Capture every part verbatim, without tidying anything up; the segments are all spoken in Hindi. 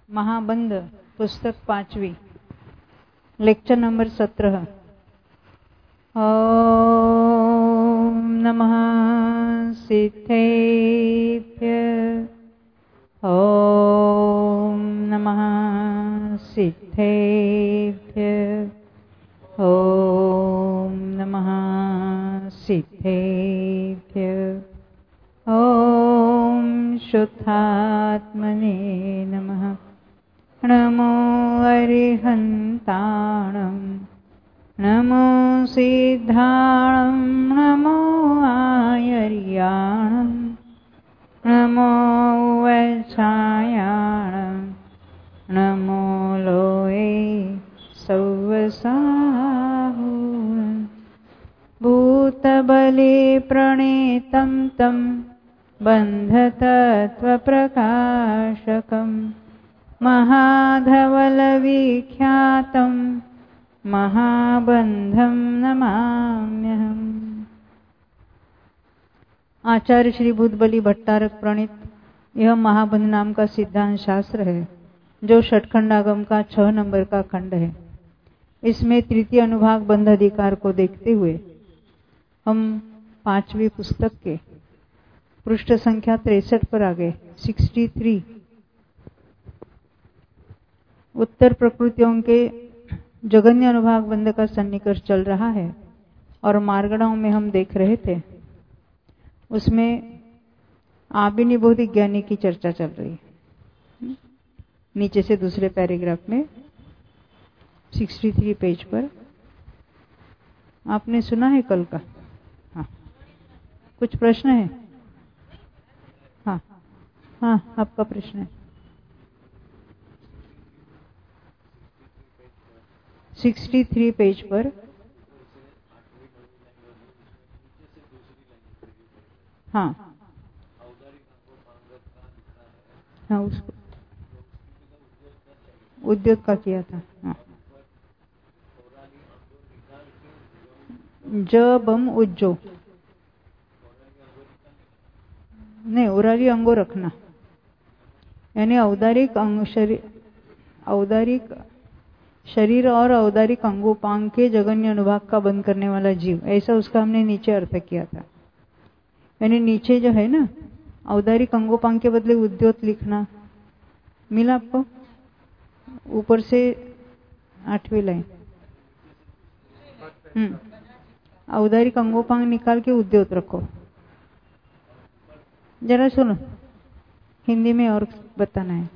महाबंध पुस्तक पांचवी, लेक्चर नंबर सत्रह। ओम नमः सिद्धेभ्य, ओम नमः सिद्धेभ्य, ओम नमः सिद्धेभ्य, ओम शुद्धात्मने नमः। नमो अरिहन्ताणं, नमो सिद्धाणं, नमो आयर्याणं, नमो वैच्छायाणं, नमो लोये सौवसाहुं। भूतबले प्रणीतं तं बन्धतत्त्वप्रकाशकम् महाधवलविख्यातं महाबंधं नमाम्यहम्। आचार्य श्री भूतबली भट्टारक प्रणीत यह महाबंध नाम का सिद्धांत शास्त्र है, जो षटखंडागम का छह नंबर का खंड है। इसमें तृतीय अनुभाग बंध अधिकार को देखते हुए हम पांचवी पुस्तक के पृष्ठ संख्या तिरसठ पर आ गए। सिक्सटी थ्री उत्तर प्रकृतियों के जगन्य अनुभाग बंध का सन्निकर्ष चल रहा है और मार्गणाओं में हम देख रहे थे, उसमें आबिनिबोधि ज्ञानी की चर्चा चल रही है। नीचे से दूसरे पैराग्राफ में तिरसठ पेज पर आपने सुना है कल का? हाँ, कुछ प्रश्न है? हाँ हाँ, आपका प्रश्न है। तिरसठ पेज पर हाँ हाँ, उसको उद्योग का किया था। हाँ, जबम उज्जो नहीं, उरारी अंगो रखना, यानी औदारिक अंग शरीर, औदारिक शरीर और औदारिक अंगोपांग के जगन्य अनुभाग का बंद करने वाला जीव, ऐसा उसका हमने नीचे अर्थ किया था। यानी नीचे जो है ना, औदारिक अंगोपांग के बदले उद्योत लिखना मिला आपको? ऊपर से आठवीं लाइन, हम्म औदारिक अंगोपांग निकाल के उद्योत रखो। जरा सुनो, हिंदी में और बताना है।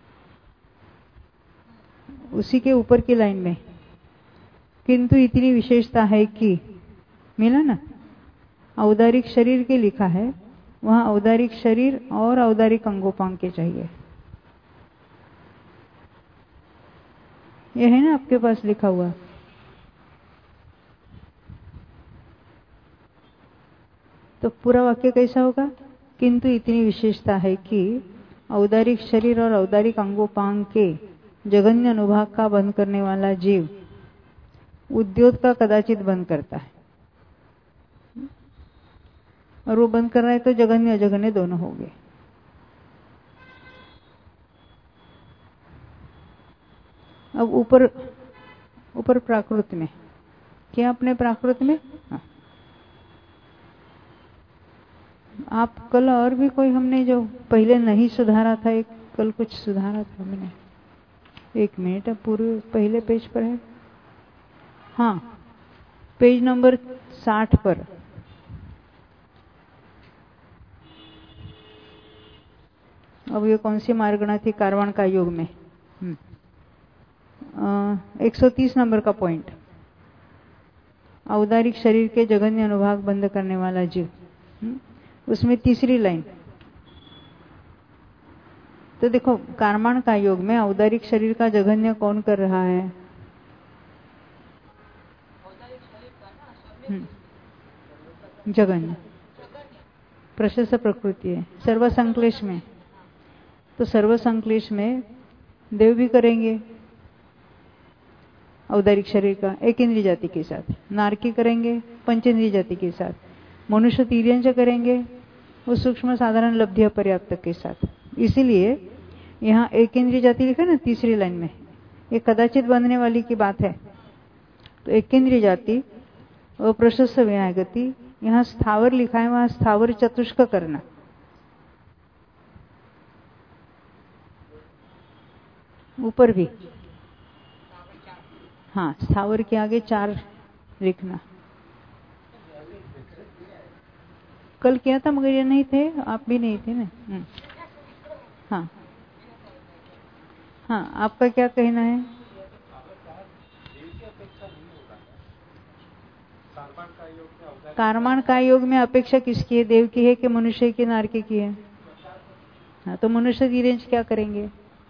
उसी के ऊपर की लाइन में किंतु इतनी विशेषता है कि, मिला ना? औदारिक शरीर के लिखा है, वहां औदारिक शरीर और औदारिक अंगोपांग के चाहिए। यह है ना आपके पास लिखा हुआ? तो पूरा वाक्य कैसा होगा? किंतु इतनी विशेषता है कि औदारिक शरीर और औदारिक अंगोपांग के जगन्य अनुभाग का बंद करने वाला जीव उद्योग का कदाचित बंद करता है, और वो बंद कर रहा है तो जगन्य अजगन्य दोनों हो गए। अब ऊपर ऊपर प्राकृत में क्या, अपने प्राकृत में हाँ। आप कल और भी कोई हमने जो पहले नहीं सुधारा था, एक कल कुछ सुधारा था हमने। एक मिनट, अब पूरे पहले पेज पर है। हाँ, पेज नंबर साठ पर अब ये कौन सी मार्गणा थी? कारवाण का योग में एक सौ तीस नंबर का पॉइंट, औदारिक शरीर के जगन्य अनुभाग बंद करने वाला जीव, उसमें तीसरी लाइन। तो देखो, कारवाण का योग में औदारिक शरीर का जगन्य कौन कर रहा है? जगन्य प्रशस्त प्रकृति है सर्व संक्लेश में। तो सर्व संक्लेश में देव भी करेंगे औदारिक शरीर का एक इंद्रिय जाति के साथ, नारकी करेंगे पंचेंद्रिय जाति के साथ, मनुष्य तीर्यंच करेंगे उस सूक्ष्म साधारण लब्धि पर्याप्त के साथ। इसीलिए यहाँ एक इंद्रिय जाति लिखा ना तीसरी लाइन में, ये कदाचित बनने वाली की बात है। तो एक इंद्रिय जाति अप्रशस्त विना गति, यहाँ स्थावर लिखा है, वहां स्थावर चतुष्क करना। ऊपर भी हाँ, स्थावर के आगे चार लिखना। कल किया था मगर ये नहीं थे, आप भी नहीं थे ना। हाँ हाँ, आपका क्या कहना है? कारमान का योग में अपेक्षा किसकी है? देव की है कि मनुष्य की, नारकी की है? हाँ, तो मनुष्य की रेंज क्या करेंगे?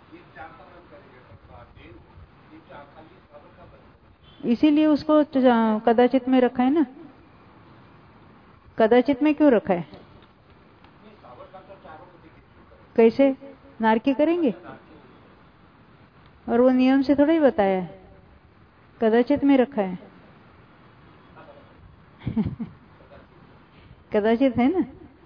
इसीलिए उसको कदाचित में रखा है ना। कदाचित में क्यों रखा है? कैसे नारकी करेंगे? और वो नियम से थोड़ा ही बताया है, कदाचित में रखा है। कदाचित है ना,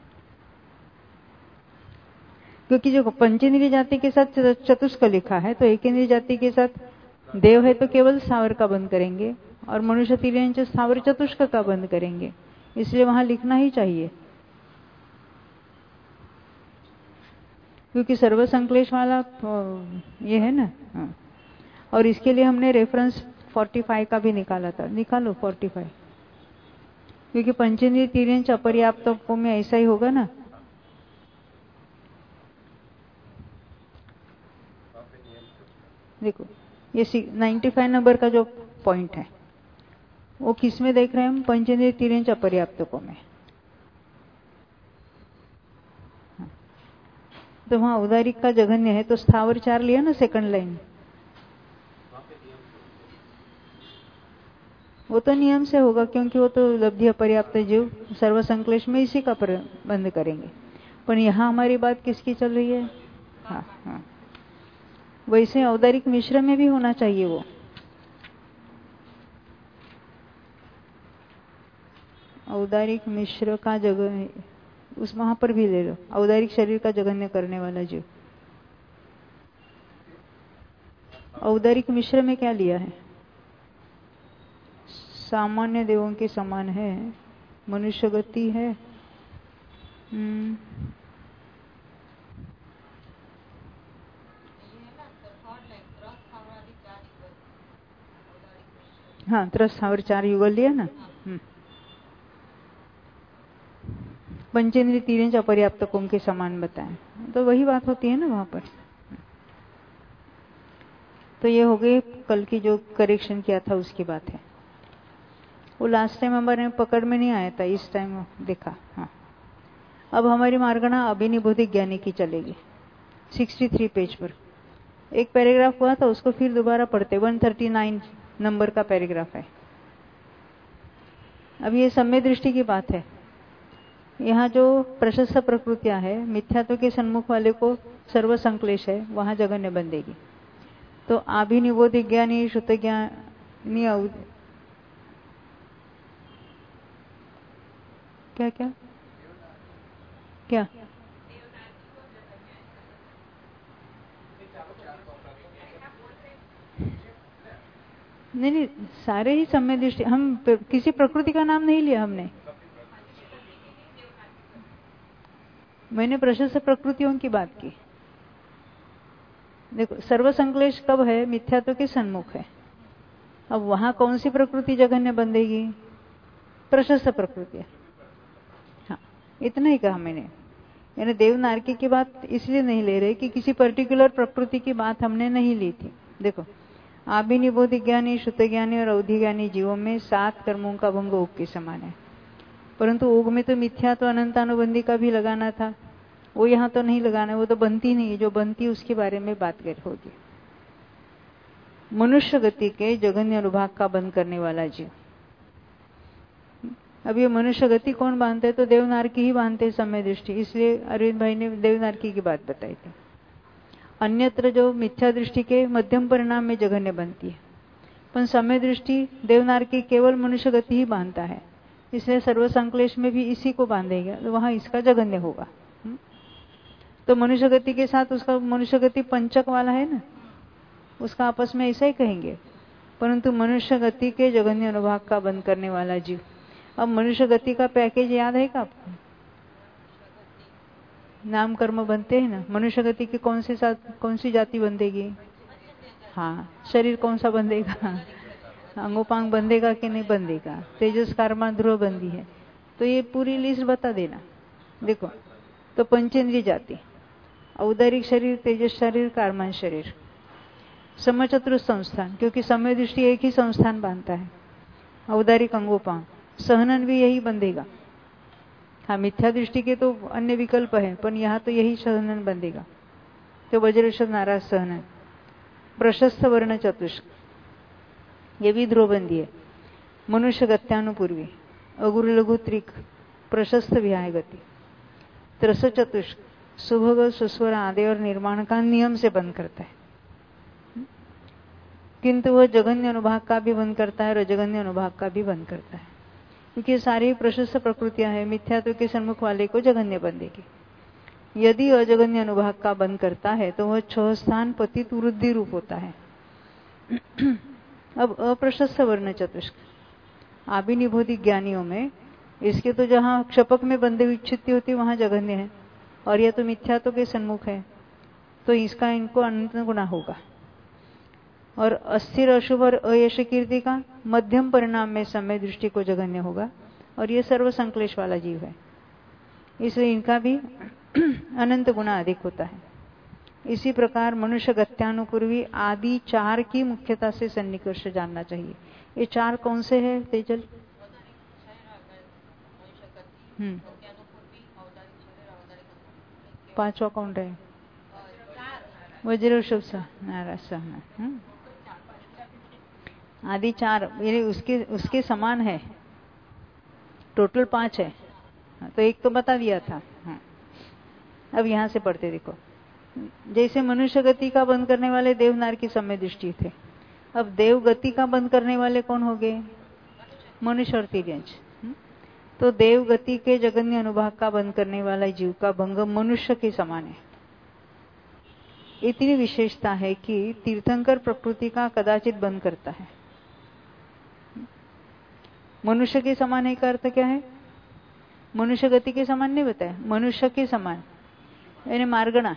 क्योंकि जो पंचेंद्रिय जाति के साथ चतुष्क लिखा है, तो एक इंद्रिय जाति के साथ देव है तो केवल स्थावर का बंद करेंगे, और मनुष्य तिर्यंच स्थावर चतुष्क का बंद करेंगे, इसलिए वहां लिखना ही चाहिए। क्योंकि सर्व संक्लेश वाला ये है ना। और इसके लिए हमने रेफरेंस पैंतालीस का भी निकाला था, निकालो पैंतालीस, क्योंकि पंचेंद्रिय तिर्यंच अपर्याप्तों में ऐसा ही होगा ना। देखो ये पचानवे नंबर का जो पॉइंट है वो किस में देख रहे हैं हम? पंचेंद्रिय तिर्यंच अपर्याप्तकों में। तो वहां उदारिक का जघन्य है, तो स्थावर चार लिया ना सेकंड लाइन। वो तो नियम से होगा, क्योंकि वो तो लब्धि अपर्याप्त जीव सर्व संक्लेश में इसी का बंद करेंगे। पर यहाँ हमारी बात किसकी चल रही है? हाँ हाँ, वैसे औदारिक मिश्र में भी होना चाहिए वो। औदारिक मिश्र का जगह उस वहां पर भी ले लो, औदारिक शरीर का जघन्य करने वाला जीव। औदारिक मिश्र में क्या लिया है? सामान्य देवों के समान है, मनुष्य गति है। हम्म हाँ, त्रस स्थावर चार युगल लिया ना। पंचेंद्रिय तिर्यंच अपर्याप्तकों के समान बताएं, तो वही बात होती है ना वहां पर। तो ये हो गई कल की जो करेक्शन किया था उसकी बात है। वो लास्ट टाइम हमारे पकड़ में नहीं आया था, इस टाइम देखा। हाँ, अब हमारी मार्गणा अभिनिबोधिक ज्ञानी की चलेगी। तिरसठ पेज पर एक पैराग्राफ हुआ था, उसको फिर दोबारा पढ़ते। एक सौ उनतालीस नंबर का पैराग्राफ है। अब ये सम्य दृष्टि की बात है। यहाँ जो प्रशस्त प्रकृतियां है, मिथ्यात्व के सन्मुख वाले को सर्व संक्लेश है, वहां जगन्य बंदेगी। तो अभिनिबोधिक ज्ञानी, शुद्ध ज्ञानी, क्या क्या क्या नहीं नहीं, सारे ही सम्य दृष्टि। हम किसी प्रकृति का नाम नहीं लिया हमने। मैंने प्रशस्त प्रकृतियों की बात की। देखो, सर्व संक्लेश कब है? मिथ्यात्व के सन्मुख है। अब वहां कौन सी प्रकृति जघन्य बंधेगी? प्रशस्त प्रकृति। हाँ, इतना ही कहा मैंने। यानी देव नारकी की बात इसलिए नहीं ले रहे कि किसी पर्टिकुलर प्रकृति की बात हमने नहीं ली थी। देखो, अभिनिबोधिक ज्ञानी, शुद्ध ज्ञानी और अवधि ज्ञानी जीवों में सात कर्मों का भंग ऊग के समान है। परंतु ऊग में तो मिथ्या तो अनंतानुबंधी का भी लगाना था, वो यहाँ तो नहीं लगाना है। वो तो बनती नहीं, जो बनती उसके बारे में बात कर होगी। मनुष्य गति के जघन्य अनुभाग का बंद करने वाला जीव। अब ये मनुष्य गति कौन बांधते है? तो देवनारकी ही बांधते समय दृष्टि। इसलिए अरविंद भाई ने देवनारकी की बात बताई थी। अन्यत्र जो मिथ्या दृष्टि के मध्यम परिणाम में जघन्य बनती है, पर समय दृष्टि देवनारकी केवल मनुष्य गति ही बांधता है। इसलिए सर्व संक्लेश में भी इसी को बांधेगा, तो वहां इसका जघन्य होगा। तो मनुष्य गति के साथ उसका मनुष्य गति पंचक वाला है ना, उसका आपस में ऐसा ही कहेंगे। परंतु मनुष्य गति के जगन्य अनुभाग का बंद करने वाला जीव। अब मनुष्य गति का पैकेज याद है क्या आपको? नाम कर्म बनते हैं ना। मनुष्य गति के कौन से साथ कौन सी जाति बंधेगी? हाँ, शरीर कौन सा बंधेगा? अंगोपांग बंधेगा कि नहीं बंधेगा? तेजस कर्मा ध्रुव बंदी है। तो ये पूरी लिस्ट बता देना। देखो, तो पंचेंद्रिय जाति, औदारिक शरीर, तेजस शरीर, कर्मान शरीर, समचतुर संस्थान, क्योंकि समय दृष्टि एक ही संस्थान बांधता है। औदारिक अंगोपांग, सहनन भी यही बंधेगा। हाँ, मिथ्या दृष्टि के तो अन्य विकल्प है, पर यहाँ तो यही सहनन बंधेगा। तो वज्रेश्वर नाराज सहनन, प्रशस्त वर्ण चतुष्क, ये भी ध्रुवबंदी है। मनुष्य गत्यानुपूर्वी, अगुरु लघु त्रिक, प्रशस्त विहाय गति, त्रस चतुष्क, सुभग सुस्वर आदि और निर्माण का नियम से बंद करता है। किंतु वह जगन्य अनुभाग का भी बंद करता है, रजगन्य अनुभाग का भी बंद करता है, क्योंकि सारी प्रशस्त प्रकृतियां हैं। मिथ्यात्व के सन्मुख वाले को जगन्य बंधेगी। यदि अजगन्य अनुभाग का बंद करता है तो वह छह स्थान पतित वृद्धि रूप होता है। अब अप्रशस्त वर्ण चतुष्क, आभिनिबोधि ज्ञानियों में इसके तो जहां क्षपक में बंधे हुई चित्ती होती वहां जगन्य है, और यह तो मिथ्यात्व के सन्मुख है, तो इसका इनको अनंत गुना होगा। और अस्थिर अशुभ और अयश कीर्ति का मध्यम परिणाम में समय दृष्टि को जगन्य होगा, और यह सर्व संक्लेश वाला जीव है, इसलिए इनका भी अनंत गुना अधिक होता है। इसी प्रकार मनुष्य गत्यानुपूर्वी आदि चार की मुख्यता से सन्निकर्ष जानना चाहिए। ये चार कौन से हैं तेजल? हम्म पांचवा कौन रहे? वज्र शुभ नाराज सहना, आदि चार ये उसके उसके समान है। टोटल पांच है, तो एक तो बता दिया था। हाँ, अब यहां से पढ़ते देखो। जैसे मनुष्य गति का बंद करने वाले देवनार की समय दृष्टि थे, अब देव गति का बंद करने वाले कौन हो गए? मनुष्य और तिर्यंश। तो देव गति के जगन्य अनुभाग का बंद करने वाला जीव का भंग मनुष्य के समान है। इतनी विशेषता है कि तीर्थंकर प्रकृति का कदाचित बंद करता है। मनुष्य के समान है का अर्थ क्या है? मनुष्य गति के समान नहीं बताया, मनुष्य के समान यानी मार्गणा।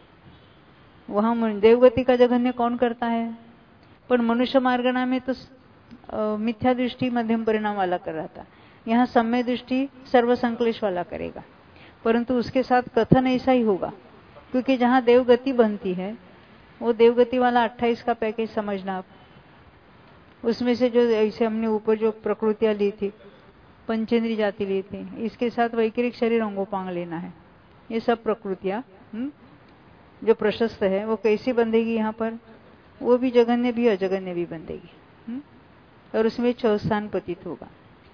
वहां देवगति का जघन्य कौन करता है? पर मनुष्य मार्गणा में तो मिथ्या दृष्टि मध्यम परिणाम वाला कर रहा था, यहाँ समय दृष्टि सर्व संक्लेश वाला करेगा। परंतु उसके साथ कथन ऐसा ही होगा, क्योंकि जहां देवगति बनती है वो देवगति वाला अट्ठाईस का पैकेज समझना आप। उसमें से जो ऐसे हमने ऊपर जो प्रकृतियां ली थी, पंचेंद्री जाति ली थी, इसके साथ वैकृतिक शरीर अंगोपांग लेना है। ये सब प्रकृतियां जो प्रशस्त है वो कैसी बंधेगी यहाँ पर? वो भी जगन्य भी अजगन्य भी बंधेगी, और उसमें छह स्थान पतित होगा।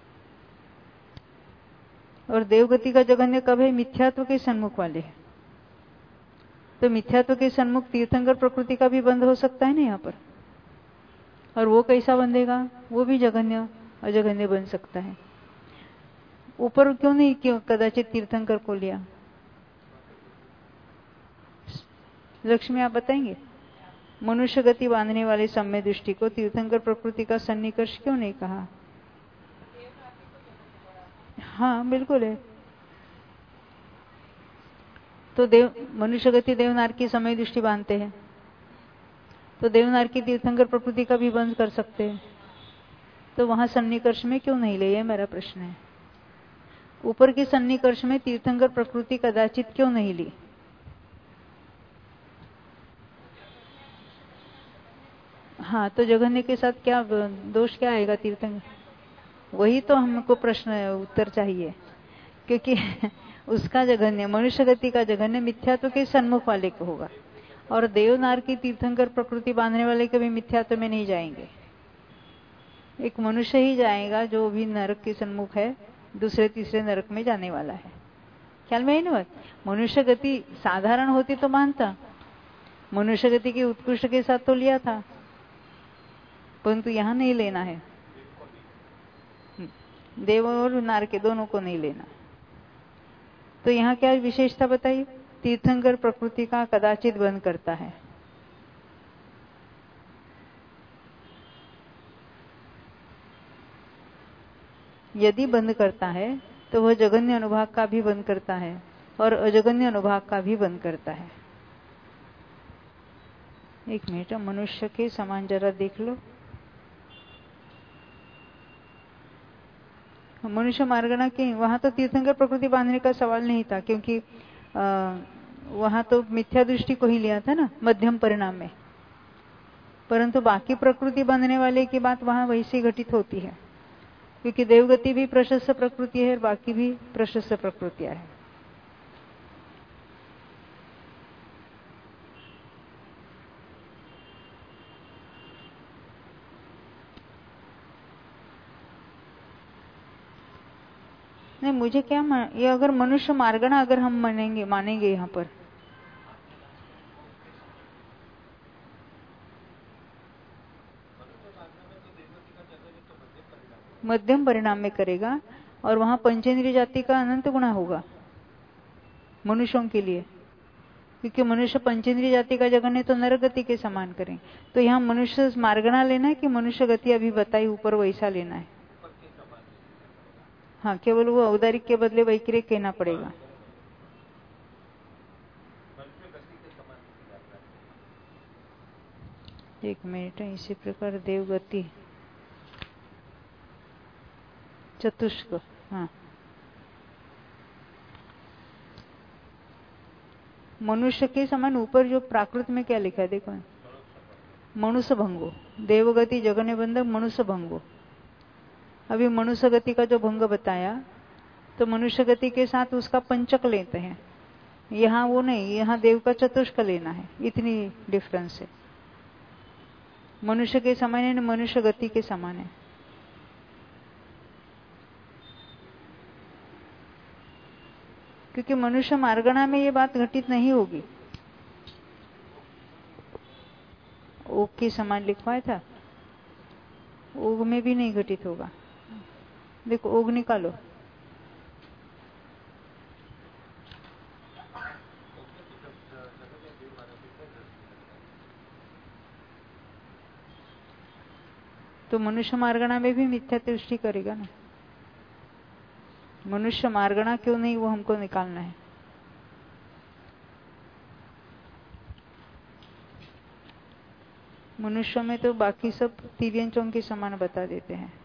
और देवगति का जगन्य कब है? मिथ्यात्व के सन्मुख वाले है। तो मिथ्यात्व के सन्मुख तीर्थंकर प्रकृति का भी बंध हो सकता है ना यहाँ पर, और वो कैसा बंधेगा? वो भी जगन्य अजगन्य बन सकता है। ऊपर क्यों नहीं क्यों कदाचित तीर्थंकर को लिया? लक्ष्मी आप बताएंगे, मनुष्य गति बांधने वाले सम्य दृष्टि को तीर्थंकर प्रकृति का सन्निकर्ष क्यों नहीं कहा? हाँ बिल्कुल है। तो देव मनुष्य गति देवनार की समय दृष्टि बांधते हैं, तो देवनार की तीर्थंकर प्रकृति का भी बंद कर सकते हैं, तो वहां सन्निकर्ष में क्यों नहीं ले? ये मेरा प्रश्न है। ऊपर की सन्निकर्ष में तीर्थंकर प्रकृति कदाचित क्यों नहीं ली? हाँ, तो जघन्य के साथ क्या दोष क्या आएगा तीर्थंकर? वही तो हमको प्रश्न है, उत्तर चाहिए, क्योंकि उसका जघन्य मनुष्य गति का जघन्य मिथ्यात्व के सन्मुख वाले को होगा, और देवनार की तीर्थंकर प्रकृति बांधने वाले कभी मिथ्यात्व में नहीं जाएंगे। एक मनुष्य ही जाएगा जो भी नरक के सन्मुख है, दूसरे तीसरे नरक में जाने वाला है। ख्याल में है ना बात? मनुष्य गति साधारण होती तो मानता, मनुष्य गति की उत्कृष्ट के साथ तो लिया था, परंतु यहां नहीं लेना है। देव और नार के दोनों को नहीं लेना। तो यहाँ क्या विशेषता बताइए? तीर्थंकर प्रकृति का कदाचित बंद करता है। यदि बंद करता है तो वह जगन्य अनुभाग का भी बंद करता है और अजगन्य अनुभाग का भी बंद करता है। एक मिनट, मनुष्य के समान जरा देख लो। मनुष्य मार्गणा के वहां तो तीर्थंकर प्रकृति बांधने का सवाल नहीं था, क्योंकि आ, वहां तो मिथ्या दृष्टि को ही लिया था ना मध्यम परिणाम में, परंतु बाकी प्रकृति बांधने वाले की बात वहां वैसे घटित होती है, क्योंकि देवगति भी प्रशस्त प्रकृति है और बाकी भी प्रशस्त प्रकृतियां है। नहीं, मुझे क्या ये अगर मनुष्य मार्गणा अगर हम मानेंगे मानेंगे यहाँ पर, मध्यम परिणाम में करेगा और वहां पंचेंद्रिय जाति का अनंत गुणा होगा मनुष्यों के लिए, क्योंकि मनुष्य पंचेंद्रिय जाति का जगन्य तो नरक गति के समान करें। तो यहाँ मनुष्य मार्गणा लेना है कि मनुष्य गति अभी बताई ऊपर वैसा लेना है? हाँ, केवल वो औदारिक के बदले वैक्रिक कहना पड़ेगा। एक मिनट, इसी प्रकार देवगति चतुष्क, हाँ, मनुष्य के समान ऊपर जो प्राकृत में क्या लिखा है देखो, मनुष्य भंगो, देवगति जगन्य बंधक मनुष्य भंगो। अभी मनुष्य गति का जो भंग बताया तो मनुष्य गति के साथ उसका पंचक लेते हैं, यहाँ वो नहीं, यहाँ देव का चतुष्क लेना है, इतनी डिफरेंस है। मनुष्य के समान है, मनुष्य गति के समान है। क्योंकि मनुष्य मार्गणा में ये बात घटित नहीं होगी। ओग के समान लिखवाया था, ओग में भी नहीं घटित होगा। देखो ओग निकालो, तो मनुष्य मार्गणा में भी मिथ्या दृष्टि करेगा ना। मनुष्य मार्गणा क्यों नहीं, वो हमको निकालना है। मनुष्य में तो बाकी सब तिर्यंचों के समान बता देते हैं।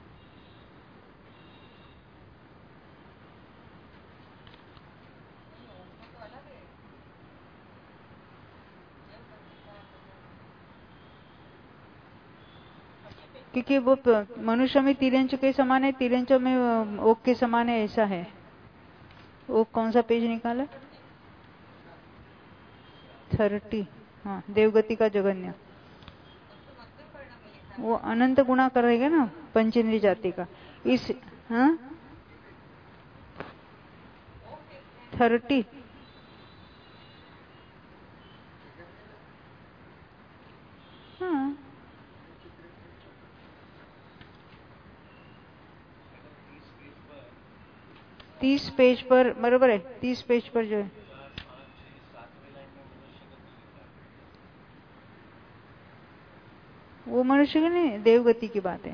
क्योंकि वो मनुष्य में तिरंच के समान है, तिरंच में ओक के समान है, ऐसा है। ओक कौन सा पेज निकाला? थर्टी, हाँ, देवगति का जगन्य। वो अनंत गुणा करेगा ना पंचेंद्रिय जाति का। इस हाँ थर्टी, हाँ तीस पेज पर, बरोबर है, तीस पेज पर जो है वो मनुष्य की नहीं, देवगति की बात है।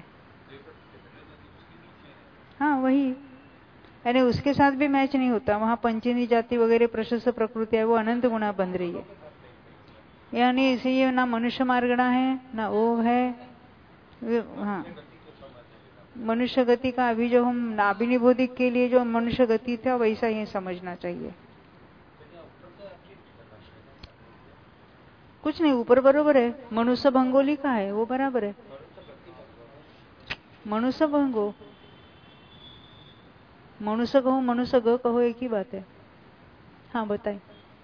हाँ वही, यानी उसके साथ भी मैच नहीं होता। वहां पंचेंद्रिय जाति वगैरह प्रशस्त प्रकृति है, वो अनंत गुणा बन रही है। यानी इसे ना मनुष्य मार्गणा है ना वो है। हाँ, मनुष्य गति का अभी जो हम नाभिनिबोधिक के लिए जो मनुष्य गति था वैसा ये समझना चाहिए। कुछ नहीं, ऊपर बरोबर है, मनुष्य भंगो लिखा है, वो बराबर है। मनुष्य भंगो, मनुष्य कहो मनुष्य ग कहो, एक ही बात है। हाँ बताए।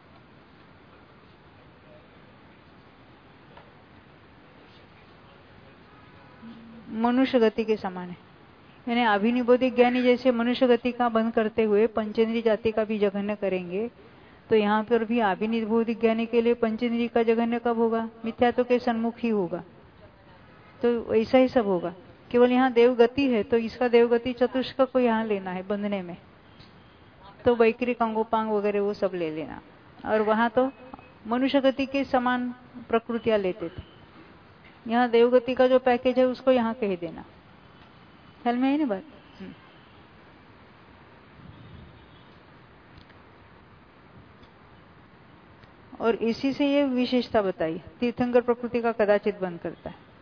मनुष्य गति के समान है, यानी अभिनिबोधिक ज्ञानी जैसे मनुष्य गति का बंद करते हुए पंचेंद्रिय जाति का भी जघन्य करेंगे, तो यहाँ पर भी अभिनिबोधिक ज्ञानी के लिए पंचेंद्रिय का जघन्य कब होगा? मिथ्यात्व के सन्मुख ही होगा। तो ऐसा ही सब होगा। केवल यहाँ देवगति है तो इसका देवगति चतुष्क को यहाँ लेना है बंधने में, तो वैक्रिक अंगोपांग वगैरह वो सब ले लेना। और वहां तो मनुष्य गति के समान प्रकृतियां लेते थे। यहाँ देवगति का जो पैकेज है उसको यहाँ कह देना। ख्याल में है ना बात? और इसी से ये विशेषता बताई, तीर्थंकर प्रकृति का कदाचित बंद करता है।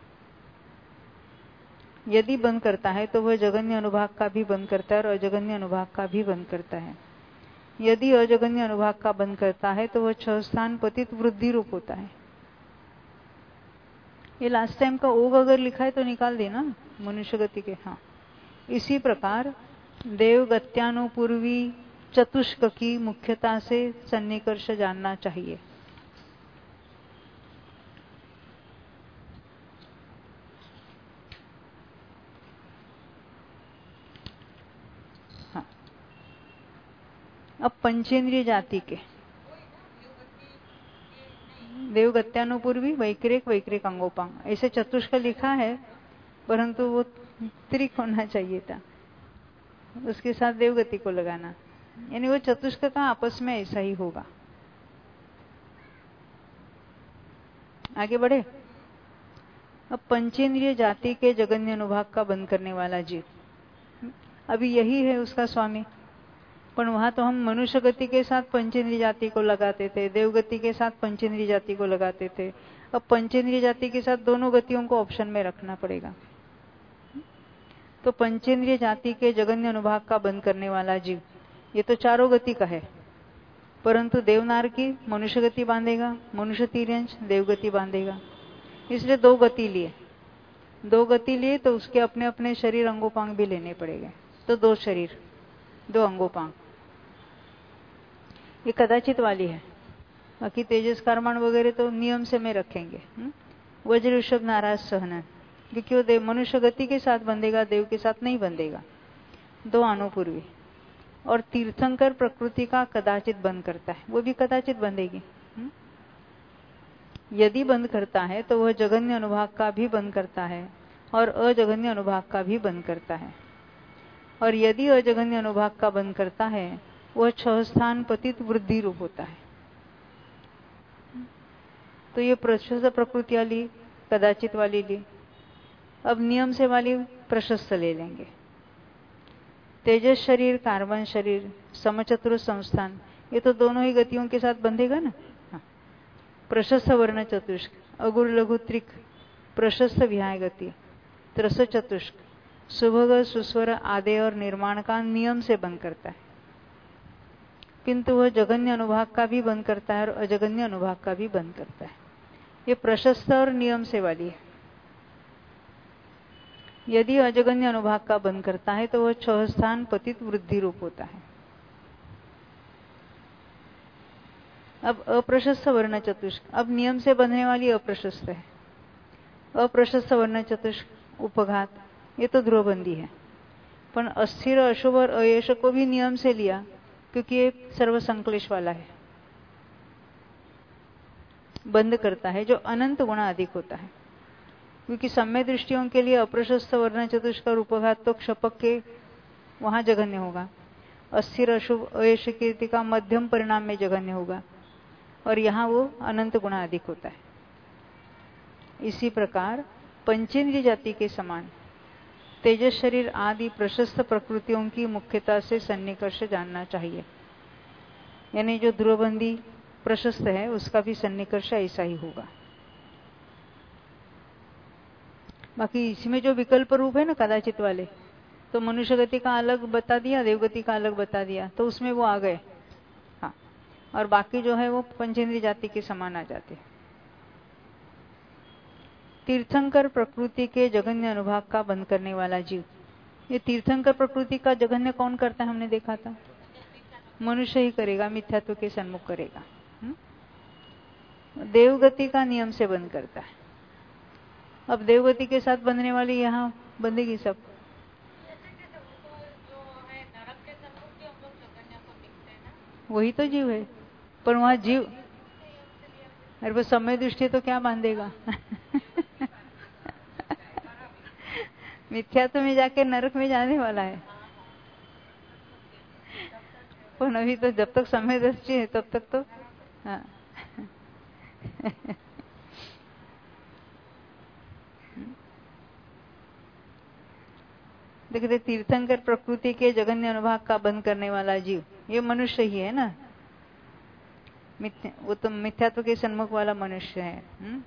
यदि बंद करता है तो वह जगन्य अनुभाग का भी बंद करता है और अजगन्य अनुभाग का भी बंद करता है। यदि अजगन्य अनुभाग का बंद करता है तो वह छह स्थान पतित वृद्धि रूप होता है। ये लास्ट टाइम का ओग अगर लिखा है तो निकाल देना, मनुष्य गति के। हाँ, इसी प्रकार देवगत्यानुपूर्वी चतुष्क की मुख्यता से सन्निकर्ष जानना चाहिए। हाँ, अब पंचेंद्रिय जाति के देवगत्यानुपूर्वी वैक्रिक वैक्रिक अंगोपांग, ऐसे चतुष्क लिखा है परंतु वो त्रिक होना चाहिए था, उसके साथ देवगति को लगाना, यानी वो चतुष्क का आपस में ऐसा ही होगा। आगे बढ़े। अब पंचेंद्रिय जाति के जगन्य अनुभाग का बंद करने वाला जीव, अभी यही है उसका स्वामी। पर वहां तो हम मनुष्य गति के साथ पंचेंद्रिय जाति को लगाते थे, देवगति के साथ पंचेंद्रिय जाति को लगाते थे। अब पंचेंद्रिय जाति के साथ दोनों गतियों को ऑप्शन में रखना पड़ेगा। तो पंचेंद्रिय जाति के जगन्य अनुभाग का बंद करने वाला जीव, ये तो चारों गति का है, परंतु देवनार की मनुष्य गति बांधेगा, मनुष्य तिर्यंश देवगति बांधेगा, इसलिए दो गति लिए। दो गति लिए तो उसके अपने अपने शरीर अंगोपांग भी लेने पड़ेंगे, तो दो शरीर दो अंगोपांग। ये कदाचित वाली है, बाकी तेजस कर्मण वगैरह तो नियम से में रखेंगे। वज्र ऋषभ नाराज सहनन, क्योंकि वो देव मनुष्य गति के साथ बंधेगा, देव के साथ नहीं बंधेगा। दो अनुपूर्वी। और तीर्थंकर प्रकृति का कदाचित बंद करता है, वो भी कदाचित बंधेगी। यदि बंद करता है तो वह जगन्य अनुभाग का भी बंद करता है और अजगन्य अनुभाग का भी बंद करता है। और यदि अजगन्य अनुभाग का बंद करता है वह छह स्थान पतित वृद्धि रूप होता है। तो ये प्रशस्त प्रकृति वाली कदाचित वाली ली। अब नियम से वाली प्रशस्त ले लेंगे। तेजस शरीर, कार्बन शरीर, समचतुर संस्थान, ये तो दोनों ही गतियों के साथ बंधेगा ना। हाँ। प्रशस्त वर्ण चतुष्क, अगुर लघु त्रिक, प्रशस्त विहाय गति, त्रस चतुष्क, सुभग सुस्वर आदि और निर्माण का नियम से बंद करता है, किंतु वह जगन्य अनुभाग का भी बंद करता है और अजगन्य अनुभाग का भी बंद करता है। ये प्रशस्त और नियम से वाली है। यदि अजगन्य अनुभाग का बंद करता है तो वह छह स्थान पतित वृद्धि रूप होता है। अब अप्रशस्त वर्ण चतुष्क, अब नियम से बंधने वाली अप्रशस्त है। अप्रशस्त वर्ण चतुष्क उपघात, ये तो ध्रुवबंदी है, पर अस्थिर अशुभ और अयश को भी नियम से लिया क्योंकि ये सर्वसंक्लेश वाला है, बंद करता है, जो अनंत गुणा अधिक होता है। क्योंकि सम्य दृष्टियों के लिए अप्रशस्त वर्ण चतुष्क और उपघात तो क्षपक के वहां जघन्य होगा, अस्थिर अशुभ अयश कीर्ति का मध्यम परिणाम में जघन्य होगा, और यहाँ वो अनंत गुणा अधिक होता है। इसी प्रकार पंचेंद्रिय जाति के समान तेजस शरीर आदि प्रशस्त प्रकृतियों की मुख्यता से सन्निकर्ष जानना चाहिए। यानी जो ध्रुवबंदी प्रशस्त है उसका भी सन्निकर्ष ऐसा ही होगा। बाकी इसमें जो विकल्प रूप है ना कदाचित वाले, तो मनुष्य गति का अलग बता दिया, देवगति का अलग बता दिया, तो उसमें वो आ गए। हाँ, और बाकी जो है वो पंचेंद्रिय जाति के समान आ जाते। तीर्थंकर प्रकृति के जघन्य अनुभाग का बंद करने वाला जीव, ये तीर्थंकर प्रकृति का जघन्य कौन करता है? हमने देखा था मनुष्य ही करेगा, मिथ्यात्व के सन्मुख करेगा। देवगति का नियम से बंद करता है। अब देवगति के साथ बंधने वाली यहाँ बंधेगी सब। वही तो जीव है, पर वहां जीव, अरे वो समय दृष्टि तो क्या बांधेगा? मिथ्यात्व में जाके नरक में जाने वाला है। पर अभी तो जब तक समय दृष्टि है तब तक तो हाँ। देखते तीर्थंकर प्रकृति के जगन्य अनुभाग का बंद करने वाला जीव, ये मनुष्य ही है ना, मिथ्या, वो तो मिथ्यात्व के सन्मुख वाला मनुष्य है। हुँ?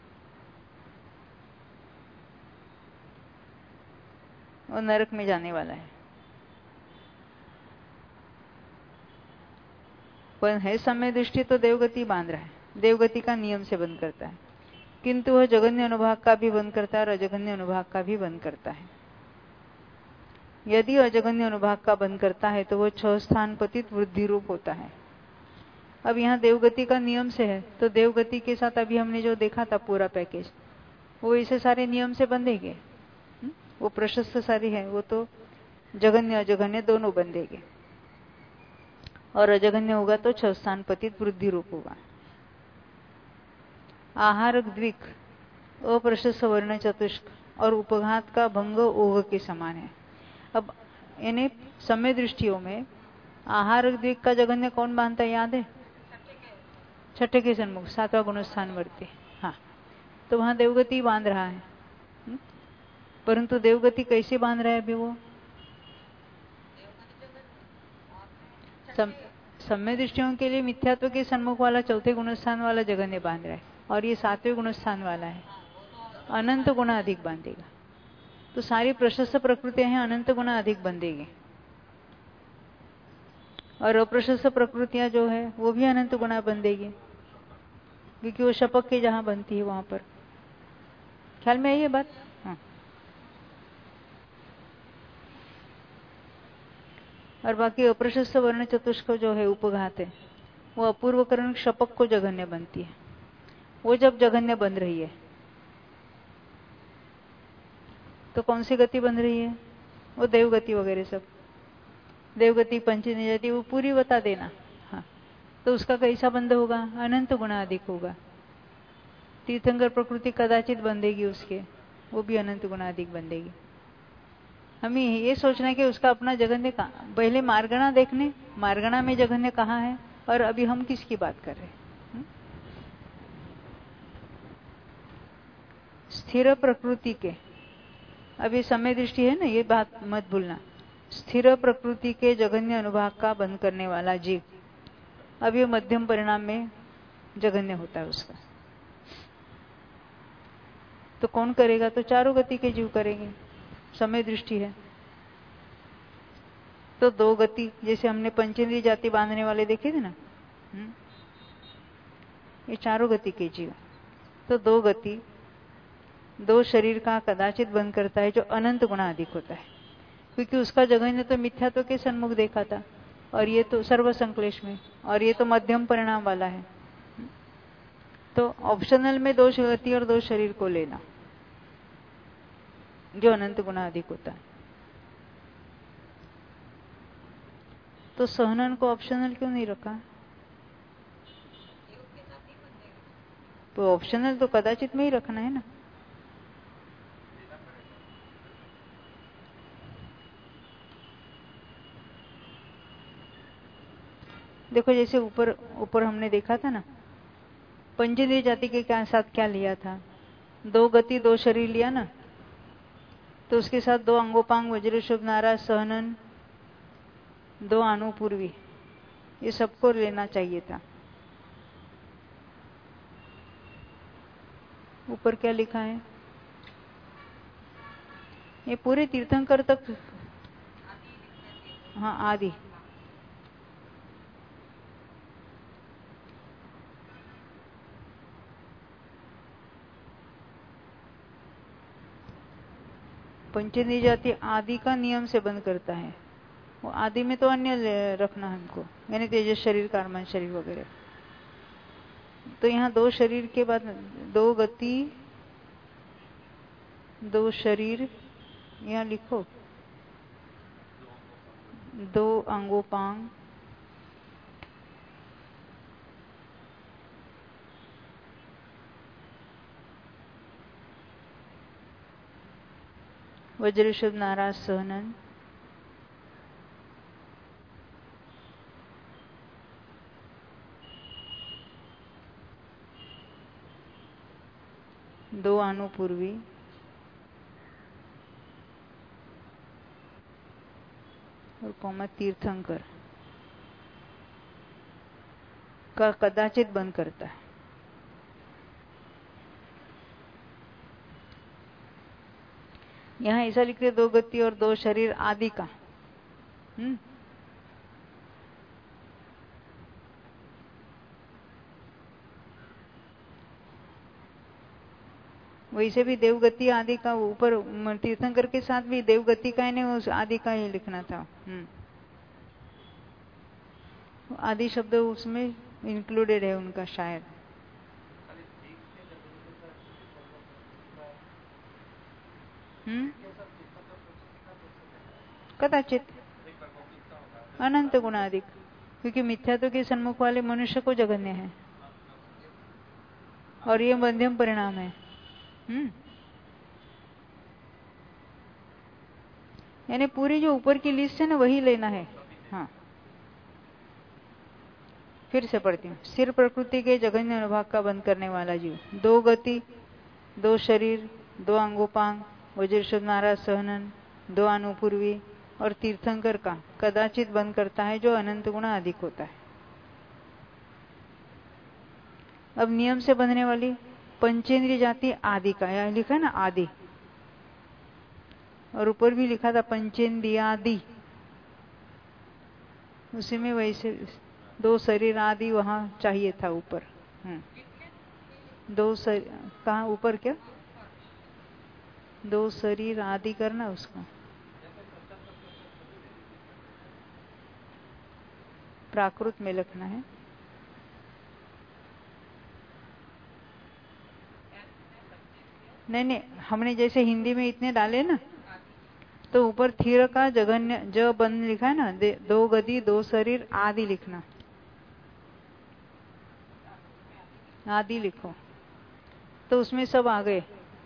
वो नरक में जाने वाला है। पर है समय दृष्टि तो देवगति बांध रहा है, देवगति का नियम से बंद करता है, किंतु वह जगन्य अनुभाग का भी बंद करता है और अजगन्य अनुभाग का भी बंद करता है। यदि अजगन्य अनुभाग का बंद करता है तो वह छह स्थान पतित वृद्धि रूप होता है। अब यहाँ देवगति का नियम से है, तो देवगति के साथ अभी हमने जो देखा था पूरा पैकेज, वो इसे सारे नियम से बंधेंगे। वो प्रशस्त सारी है, वो तो जगन्य अजगन्य दोनों बंधेंगे, और अजगन्य होगा तो छह स्थान पतित वृद्धि रूप होगा। आहारक द्विक, अप्रशस्त वर्ण चतुष्क और उपघात का भंग ओघ के समान है। अब इन्हें समय दृष्टियों में आहारक द्विक का जगन्य कौन बांधता है, याद है? छठे के सन्मुख सातवां गुणस्थान वर्ती। हाँ, तो वहां देवगति बांध रहा है, परंतु देवगति कैसे बांध रहा है अभी वो? सम, समय दृष्टियों के लिए मिथ्यात्व के सन्मुख वाला चौथे गुणस्थान वाला जगन्य बांध रहा है, और ये सातवें गुणस्थान वाला है, अनंत गुना अधिक बांधेगा। तो सारी प्रशस्त प्रकृतियां हैं, अनंत गुना अधिक बंधेगी, और अप्रशस्त प्रकृतियां जो है वो भी अनंत गुना बंधेगी, क्योंकि वो शपक के जहां बनती है वहां पर। ख्याल में आई ये बात? हाँ। और बाकी अप्रशस्त वर्ण चतुष्क जो है उपघात है, वो अपूर्वकरण शपक को जघन्य बनती है। वो जब जघन्य बन रही है तो कौन सी गति बन रही है? वो देवगति वगैरह सब, देवगति पंचमी जाति वो पूरी बता देना। हाँ, तो उसका कैसा बंध होगा? अनंत गुना अधिक होगा। तीर्थंकर प्रकृति कदाचित बंधेगी उसके, वो भी अनंत गुना अधिक बंधेगी। हमें ये सोचना है कि उसका अपना जगन्य कहाँ, पहले मार्गणा देखने, मार्गणा में जगन्य कहाँ है, और अभी हम किसकी बात कर रहे हैं? स्थिर प्रकृति के, अभी समय दृष्टि है ना, ये बात मत भूलना। स्थिर प्रकृति के जगन्य अनुभाग का बंद करने वाला जीव अभी मध्यम परिणाम में जगन्य होता है उसका। तो कौन करेगा? तो चारों गति के जीव करेंगे, समय दृष्टि है तो दो गति, जैसे हमने पंचेंद्रिय जाति बांधने वाले देखे थे ना, ये चारों गति के जीव। तो दो गति दो शरीर का कदाचित बंद करता है, जो अनंत गुना अधिक होता है, क्योंकि उसका जगन्य तो मिथ्यात्व के सन्मुख देखा था, और ये तो सर्व संक्लेश में, और ये तो मध्यम परिणाम वाला है। तो ऑप्शनल में दो गति और दो शरीर को लेना, जो अनंत गुना अधिक होता है। तो सहनन को ऑप्शनल क्यों नहीं रखा? तो ऑप्शनल तो कदाचित में ही रखना है ना। देखो जैसे ऊपर ऊपर हमने देखा था ना, पंचेंद्रिय जाति के क्या साथ क्या लिया था? दो गति दो शरीर लिया ना, तो उसके साथ दो अंगोपांग वज्र शुभ नारा सहनन, दो अनुपूर्वी, ये सबको लेना चाहिए था। ऊपर क्या लिखा है? ये पूरे तीर्थंकर तक, हाँ आदि, पंचेंद्रिय जाति आदि का नियम से बंद करता है। वो आदि में तो अन्य रखना हमको, यानी तेजस शरीर, कार्मन शरीर वगैरह। तो यहाँ दो शरीर के बाद दो गति दो शरीर, यहाँ लिखो दो अंगोपांग वज्र शुभ नाराज सहनन, दो अनुपूर्वी और कौमा तीर्थंकर का कदाचित बंद करता है। यहाँ ऐसा लिख रहे दो गति और दो शरीर आदि का। हम्म वैसे भी देवगति आदि का ऊपर तीर्थंकर के साथ भी देवगति का ही नहीं, उस आदि का ही लिखना था। हम्म आदि शब्द उसमें इंक्लूडेड है उनका शायद। हम्म कदाचित अनंत गुणाधिक, क्योंकि मिथ्यात्व के सन्मुख वाले मनुष्य को जगन्य है और ये मध्यम परिणाम है। हम्म यानी पूरी जो ऊपर की लिस्ट है ना वही लेना है। हाँ फिर से पढ़ती हूँ। स्थिर प्रकृति के जघन्य अनुभाग का बंद करने वाला जीव दो गति, दो शरीर, दो अंगोपांग, वज्रशब्द नाराज सहनन, दो अनुपूर्वी और तीर्थंकर का कदाचित बंद करता है जो अनंत गुना अधिक होता है। अब नियम से बंधने वाली पंचेंद्रिय जाति आदि का, यह लिखा है ना आदि, और ऊपर भी लिखा था पंचेंद्रियादि, उसी में वैसे दो शरीर आदि वहां चाहिए था ऊपर। हम्म दो शरीर कहाँ ऊपर, क्या दो शरीर आदि करना उसका प्राकृत में लिखना है। नहीं नहीं हमने जैसे हिंदी में इतने डाले ना, तो ऊपर थीर का जघन्य ज बंद लिखा है ना, दो गति दो शरीर आदि लिखना, आदि लिखो तो उसमें सब आ गए।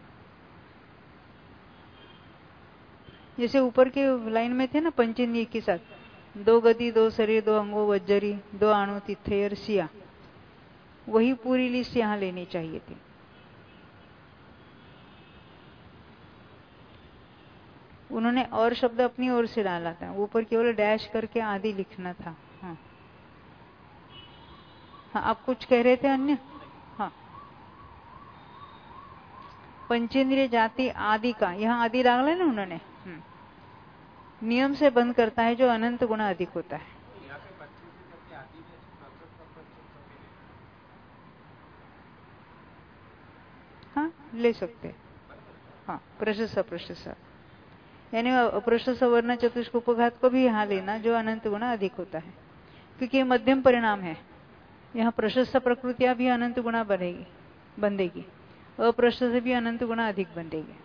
जैसे ऊपर के लाइन में थे ना पंचेंद्रिय के साथ, दो गति दो शरीर दो अंगो वज्जरी दो आणु तिथेयर सिया, वही पूरी लिस्ट यहाँ लेनी चाहिए थी। उन्होंने और शब्द अपनी ओर से डाला था, ऊपर केवल डैश करके आदि लिखना था। हाँ हाँ आप कुछ कह रहे थे अन्य। हाँ पंचेंद्रिय जाति आदि का यहाँ आदि डाला ना उन्होंने। नियम से बंद करता है जो अनंत गुना अधिक होता है। हाँ ले सकते हैं। हाँ प्रशस्त प्रशस्त यानी अप्रशस्त वर्ण चतुष्क उपघात को भी यहाँ लेना जो अनंत गुना अधिक होता है, क्योंकि ये मध्यम परिणाम है। यहाँ प्रशस्त प्रकृतियां भी अनंत गुना बनेगी बंधेगी, अप्रशस्त भी अनंत गुना अधिक बंधेगी,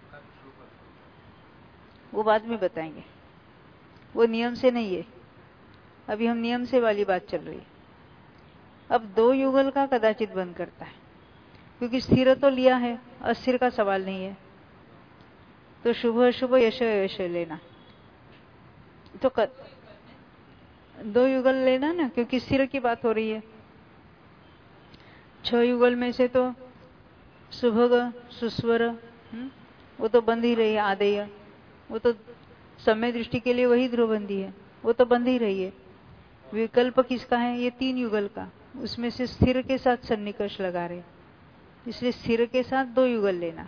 वो बाद में बताएंगे, वो नियम से नहीं है। अभी हम नियम से वाली बात चल रही है। अब दो युगल का कदाचित बंद करता है, क्योंकि स्थिर तो लिया है, अस्थिर का सवाल नहीं है, तो शुभ शुभ यश यश लेना, तो कद, दो युगल लेना ना, क्योंकि स्थिर की बात हो रही है। छह युगल में से तो सुभग सुस्वर वो तो बंद ही रही है, आदेय वो तो समय दृष्टि के लिए वही ध्रुवबंदी है, वो तो बंद ही रही है। विकल्प किसका है, ये तीन युगल का, उसमें से स्थिर के साथ सन्निकर्ष लगा रहे, इसलिए स्थिर के साथ दो युगल लेना।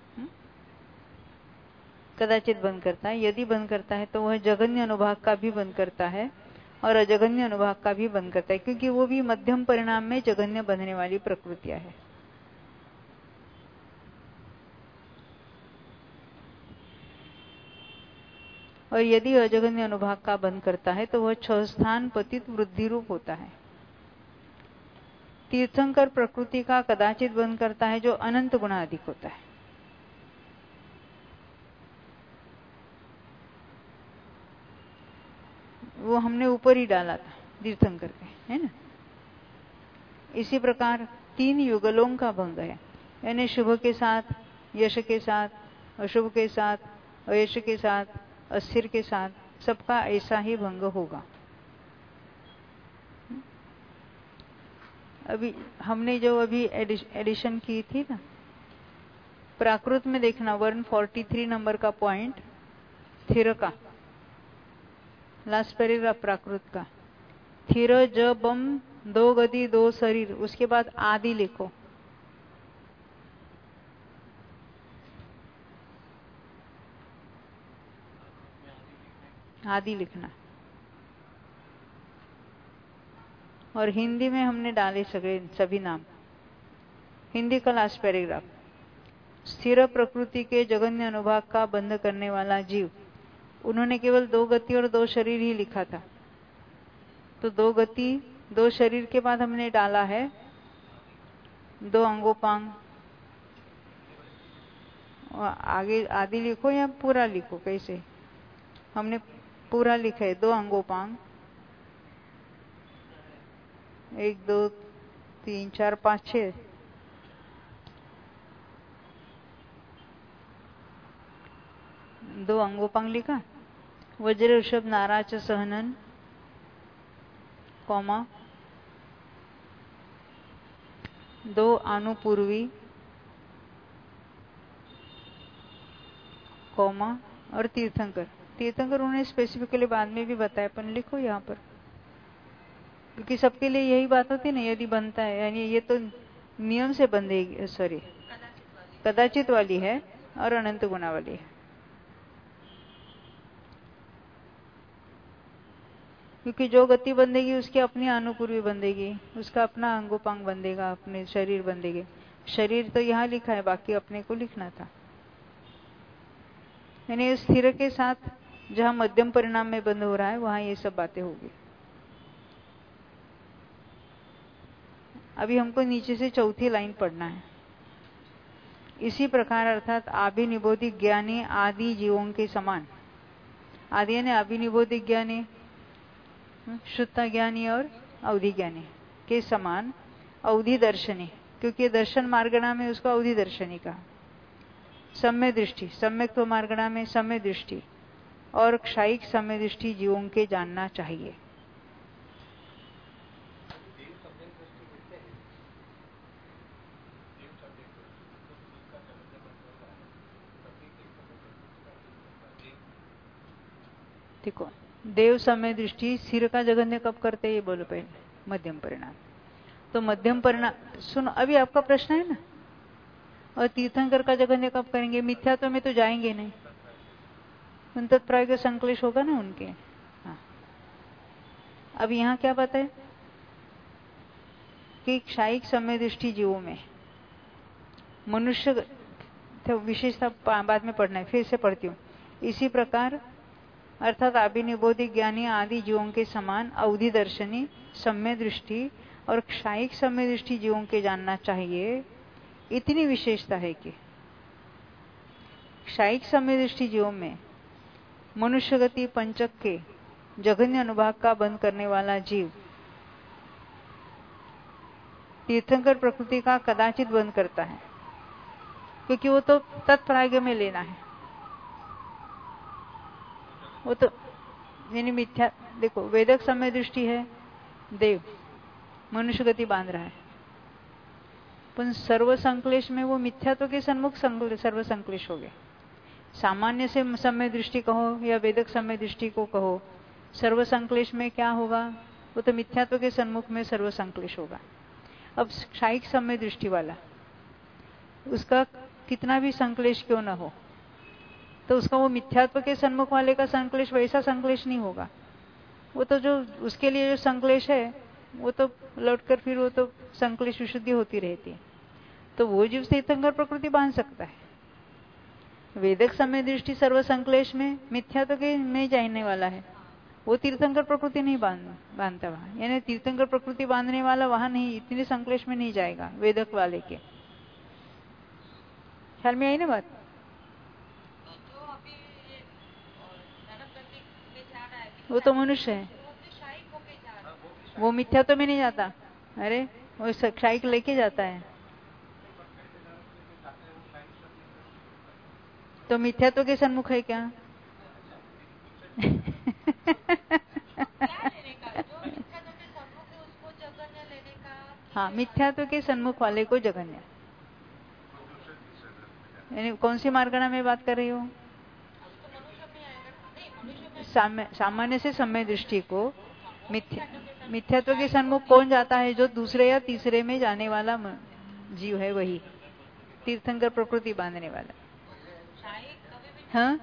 कदाचित बंद करता है, यदि बंद करता है तो वह जघन्य अनुभाग का भी बंद करता है और अजघन्य अनुभाग का भी बंद करता है, क्योंकि वो भी मध्यम परिणाम में जघन्य बंधने वाली प्रकृतियां है। और यदि अजघन्य अनुभाग का बंद करता है तो वह छह स्थान पतित वृद्धि रूप होता है। तीर्थंकर प्रकृति का कदाचित बंद करता है जो अनंत गुना अधिक होता है। वो हमने ऊपर ही डाला था तीर्थंकर के, है ना। इसी प्रकार तीन युगलों का भंग है, यानी शुभ के साथ, यश के साथ, अशुभ के साथ, अयश के साथ, अस्थिर के साथ, सबका ऐसा ही भंग होगा। अभी हमने जो अभी एडिशन की थी ना, प्राकृत में देखना एक सौ तैंतालीस नंबर का पॉइंट, स्थिर का लास्ट पैराग्राफ प्राकृत का। स्थिर ज बम दो गति दो शरीर, उसके बाद आदि लिखो। आदि लिखना। और हिंदी में हमने डाले सगळे सभी नाम। हिंदी का लास्ट पैराग्राफ, स्थिर प्रकृति के जगन्य अनुभाग का बंध करने वाला जीव। उन्होंने केवल दो गति और दो शरीर ही लिखा था, तो दो गति दो शरीर के बाद हमने डाला है दो अंगोपांग। आगे आदि लिखो या पूरा लिखो, कैसे? हमने पूरा लिखा है, दो अंगोपांग, एक दो तीन चार पाँच छः, दो अंगोपांग लिखा। वज्र ऋषभ नाराच सहनन, कौमा, दो अनुपूर्वी, कौमा, और तीर्थंकर। तीर्थंकर उन्होंने स्पेसिफिकली बाद में भी बताया, पर लिखो यहाँ पर, क्योंकि सबके लिए यही बात होती है ना, यदि बनता है, यानी ये तो नियम से बंधेगी, सॉरी कदाचित वाली है और अनंत गुणा वाली है। क्योंकि जो गति बंधेगी उसकी अपनी अनुपूर्वी बंधेगी, उसका अपना अंगोपांग बंधेगा, अपने शरीर बंधेगे। शरीर तो यहाँ लिखा है, बाकी अपने को लिखना था। यानी स्थिर के साथ जहां मध्यम परिणाम में बंध हो रहा है वहां ये सब बातें होगी। अभी हमको नीचे से चौथी लाइन पढ़ना है। इसी प्रकार अर्थात अभिनिबोधि ज्ञानी आदि जीवों के समान। आदि यानी अभिनिबोधि ज्ञानी, शुद्ध ज्ञानी और अवधि ज्ञानी के समान अवधि दर्शनी, क्योंकि दर्शन मार्गणा में उसको अवधि दर्शनी कहा। सम्य दृष्टि, सम्यक्त्व मार्गणा में सम्य दृष्टि और क्षायिक सम्य दृष्टि जीवों के जानना चाहिए। देखो, देव समय दृष्टि सिर का जगन्य कब करते हैं ये बोलो पहले, मध्यम परिणाम। तो मध्यम परिणाम सुनो, अभी आपका प्रश्न है ना, और तीर्थंकर का जगन्य कब करेंगे? मिथ्यात्व में तो जाएंगे नहीं, उन तत्प्राय संक्लेश होगा ना उनके। हाँ, अब यहाँ क्या बात है कि क्षायिक समय दृष्टि जीवों में मनुष्य, तो विशेषता बाद में पढ़ना है, फिर से पढ़ती हूँ। इसी प्रकार अर्थात अभिनिबोधि ज्ञानी आदि जीवों के समान अवधि दर्शनी सम्य दृष्टि और क्षायिक सम्य दृष्टि जीवों के जानना चाहिए। इतनी विशेषता है कि क्षायिक सम्य दृष्टि जीवों में मनुष्य गति पंचक के जघन्य अनुभाग का बंद करने वाला जीव तीर्थंकर प्रकृति का कदाचित बंद करता है, क्योंकि वो तो तत्प्राज्ञ में लेना है। वो तो यानी मिथ्या, देखो वेदक समय दृष्टि है, देव मनुष्य गति बांध रहा है, पर सर्व संक्लेश में वो मिथ्यात्व के सन्मुख सर्व संक्लेश हो गए। सामान्य से समय दृष्टि कहो या वेदक समय दृष्टि को कहो, सर्व संक्लेश में क्या होगा? वो तो मिथ्यात्व के सन्मुख में सर्व संक्लेश होगा। अब क्षायिक समय दृष्टि वाला, उसका कितना भी संक्लेश क्यों न हो, तो उसका वो मिथ्यात्व के सन्मुख वाले का संक्लेश वैसा संक्लेश नहीं होगा। वो तो जो उसके लिए जो संक्लेश है वो तो लौटकर फिर वो तो संक्लेश विशुद्धि होती रहती है। तो वो जीव तीर्थंकर प्रकृति बांध सकता है। वेदक समय दृष्टि सर्व संक्लेश में मिथ्यात्व के में जाने वाला है, वो तीर्थंकर प्रकृति नहीं बांध बांधता वहां, यानी तीर्थंकर प्रकृति बांधने वाला वहां नहीं, इतने संक्लेश में नहीं जाएगा वेदक वाले के। ख्याल में आई ना बात? वो तो मनुष्य है, वो मिथ्यात्व में नहीं जाता। अरे वो क्षायिक लेके जाता है, तो मिथ्यात्व के सन्मुख है क्या? हाँ, मिथ्यात्व के सन्मुख वाले को जघन्य। यानी कौन सी मार्गणा में बात कर रही हूँ? सामान्य से सम्य दृष्टि को मिथ्या मिथ्यात्व के सन्मुख कौन जाता है? जो दूसरे या तीसरे में जाने वाला जीव है, वही तीर्थंकर प्रकृति बांधने वाला। हाँ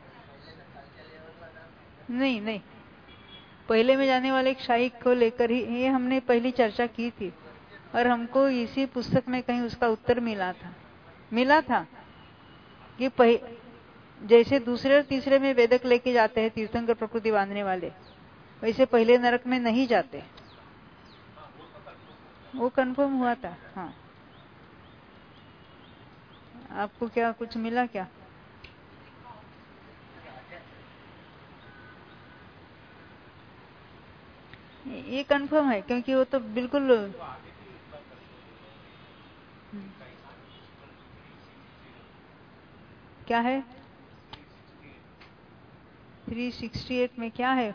नहीं नहीं, पहले में जाने वाले एक शाहीक को लेकर ही ये हमने पहली चर्चा की थी, और हमको इसी पुस्तक में कहीं उसका उत्तर मिला था मिला था कि पह, जैसे दूसरे और तीसरे में वेदक लेके जाते हैं तीर्थंकर प्रकृति बांधने वाले, वैसे पहले नरक में नहीं जाते। वो कंफर्म हुआ था। हाँ, आपको क्या कुछ मिला क्या? ये कंफर्म है, क्योंकि वो तो बिल्कुल क्या है तीन सौ अड़सठ में क्या है?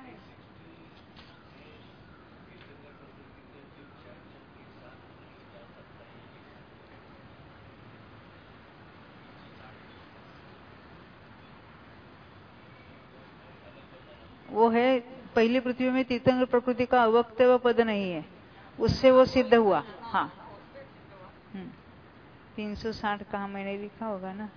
वो है पहली पृथ्वी में तीर्थंकर प्रकृति का अवक्तव्य पद नहीं है, उससे वो सिद्ध हुआ। हाँ, तीन सौ साठ कहाँ मैंने लिखा होगा ना?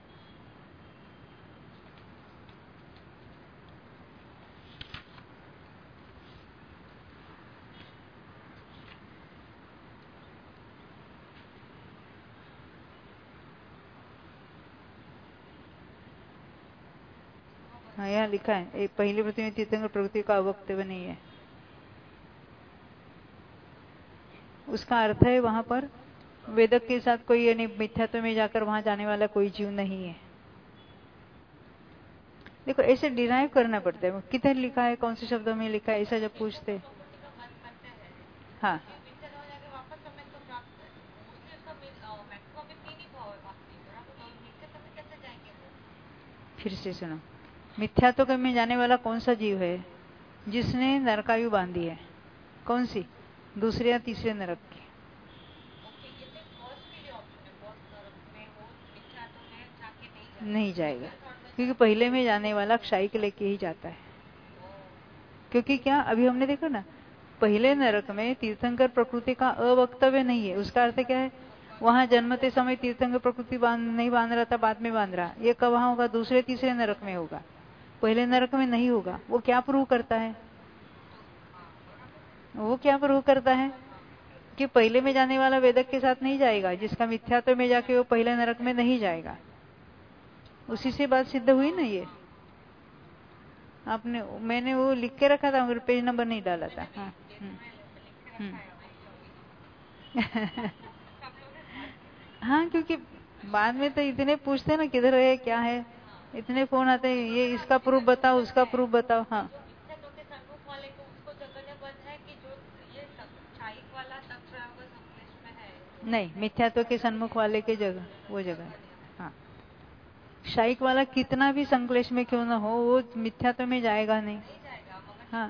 हाँ, यहाँ लिखा है एक पहली पृथ्वी में तीर्थंकर प्रकृति का अवक्तव्य नहीं है। उसका अर्थ है वहां पर वेदक के साथ कोई यानी मिथ्यात्व में जाकर वहां जाने वाला कोई जीव नहीं है। देखो ऐसे डिराइव करना पड़ता है, किधर लिखा है, कौन से शब्दों में लिखा है, ऐसा जब पूछते। हाँ फिर से सुनो, मिथ्यात्व में जाने वाला कौन सा जीव है जिसने नरकायु बांधी है? कौन सी? दूसरे या तीसरे नरक की? नहीं जाएगा, क्योंकि पहले में जाने वाला क्षाई के लेके ही जाता है। क्योंकि क्या अभी हमने देखा ना, पहले नरक में तीर्थंकर प्रकृति का अवक्तव्य नहीं है। उसका अर्थ क्या है? वहां जन्मते समय तीर्थंकर प्रकृति बांध नहीं बांध रहा था, बाद में बांध रहा। ये कब वहां होगा? दूसरे तीसरे नरक में होगा, पहले नरक में नहीं होगा। वो क्या प्रूव करता है? वो क्या प्रूव करता है कि पहले में जाने वाला वेदक के साथ नहीं जाएगा, जिसका मिथ्यात्व में जाके वो पहले नरक में नहीं जाएगा। उसी से बात सिद्ध हुई ना। ये आपने मैंने वो लिख के रखा था मगर पेज नंबर नहीं डाला था। हाँ हुँ, हुँ। हाँ, क्योंकि बाद में तो इतने पूछते ना किधर है क्या है, इतने फोन आते हैं, ये इसका प्रूफ बताओ उसका प्रूफ बताओ। हाँ नहीं, मिथ्यात्व के सन्मुख वाले के जगह वो जगह। हाँ, शाइक वाला कितना भी संक्लेश में क्यों ना हो, वो मिथ्यात्व में जाएगा नहीं। हाँ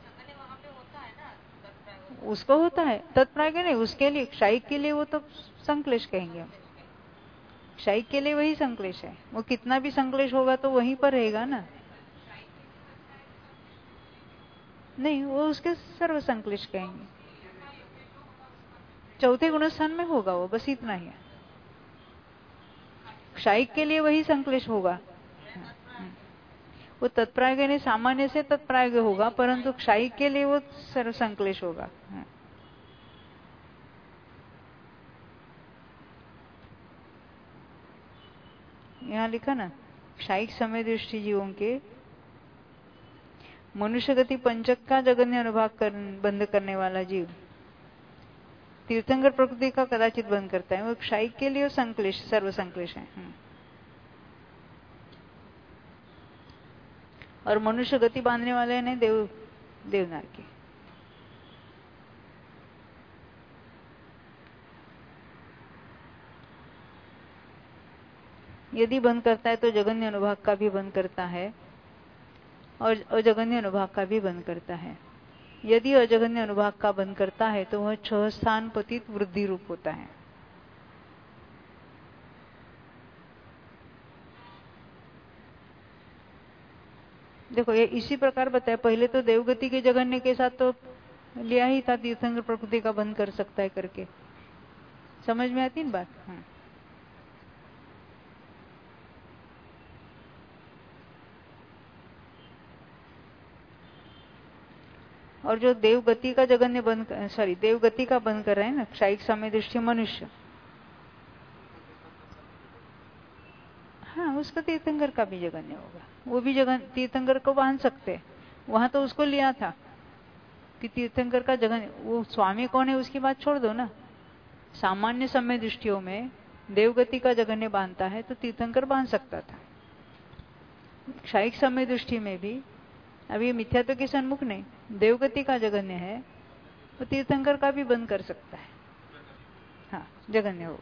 उसको होता है तत्प्राज्ञ नहीं, उसके लिए शाइक के लिए वो तो संक्लेश कहेंगे हम। शाइक के लिए वही संक्लेश है, वो कितना भी संक्लेश होगा तो वहीं पर रहेगा ना। नहीं, वो उसके सर्व संक्लेश कहेंगे। चौथे गुणस्थान में होगा वो, बस इतना ही है। शाइक के लिए वही संक्लेश होगा। वो तत्प्राज्ञ ने सामान्य से तत्प्राज्ञ होगा, परंतु क्षायिक के लिए वो सर्व संक्लेश होगा। यहाँ लिखा ना, क्षायिक समय दृष्टि जीवों के मनुष्य गति पंचक का जगन्य अनुभाग कर, बंद करने वाला जीव तीर्थंकर प्रकृति का कदाचित बंद करता है। वो क्षायिक के लिए संक्लेश सर्व संक्लेश है। और मनुष्य गति बांधने वाले ने देव देवनार की। यदि बंद करता है तो जगन्य अनुभाग का भी बंद करता है और अजगन्य अनुभाग का भी बंद करता है। यदि अजगन्य अनुभाग का बंद करता है तो वह छह स्थान पतित वृद्धि रूप होता है। देखो ये इसी प्रकार बताया, पहले तो देवगति के जगन्य के साथ तो लिया ही था, तीर्थंकर प्रकृति का बंद कर सकता है करके। समझ में आती है बात? हाँ। और जो देवगति का जगन्य बंद, सॉरी देवगति का बंद कर रहे हैं ना, क्षायिक समय दृष्टि मनुष्य, हाँ उसका तीर्थंकर का भी जगन्य होगा। वो भी जगन तीर्थंकर को बांध सकते हैं, वहां तो उसको लिया था कि तीर्थंकर का जगन्य, वो स्वामी कौन है उसकी बात छोड़ दो ना। सामान्य समय दृष्टियों में देवगति का जगन्य बांधता है तो तीर्थंकर बांध सकता था। क्षायिक समय दृष्टि में भी अब ये मिथ्यात्व के सन्मुख नहीं, देवगति का जगन्य है तो तीर्थंकर का भी बंद कर सकता है, हाँ जगन्य हो।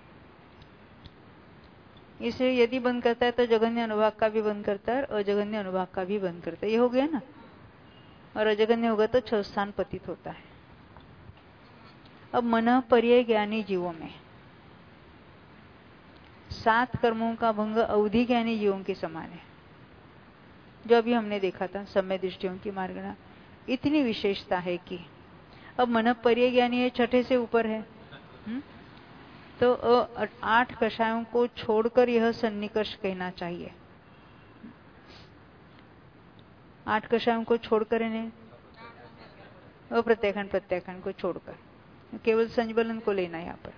इसे यदि बंद करता है तो जगन्य अनुभाग का भी बंद करता है और अजगन्य अनुभाग का भी बंद करता है, ये हो गया ना। और अजगन्य होगा तो छह स्थान पतित होता है। अब मन पर्याय ज्ञानी जीवों में सात कर्मों का भंग अवधि ज्ञानी जीवों के समान है, जो अभी हमने देखा था समय दृष्टियों की मार्गणा। इतनी विशेषता है कि अब मन पर्याय ज्ञानी है, छठे से ऊपर है, हुँ? तो आठ कषायों को छोड़कर यह सन्निकर्ष कहना चाहिए। आठ कषायों को छोड़कर इन्हें अप्रत्याख्यान प्रत्याख्यान को छोड़कर केवल संजबलन को लेना यहाँ पर।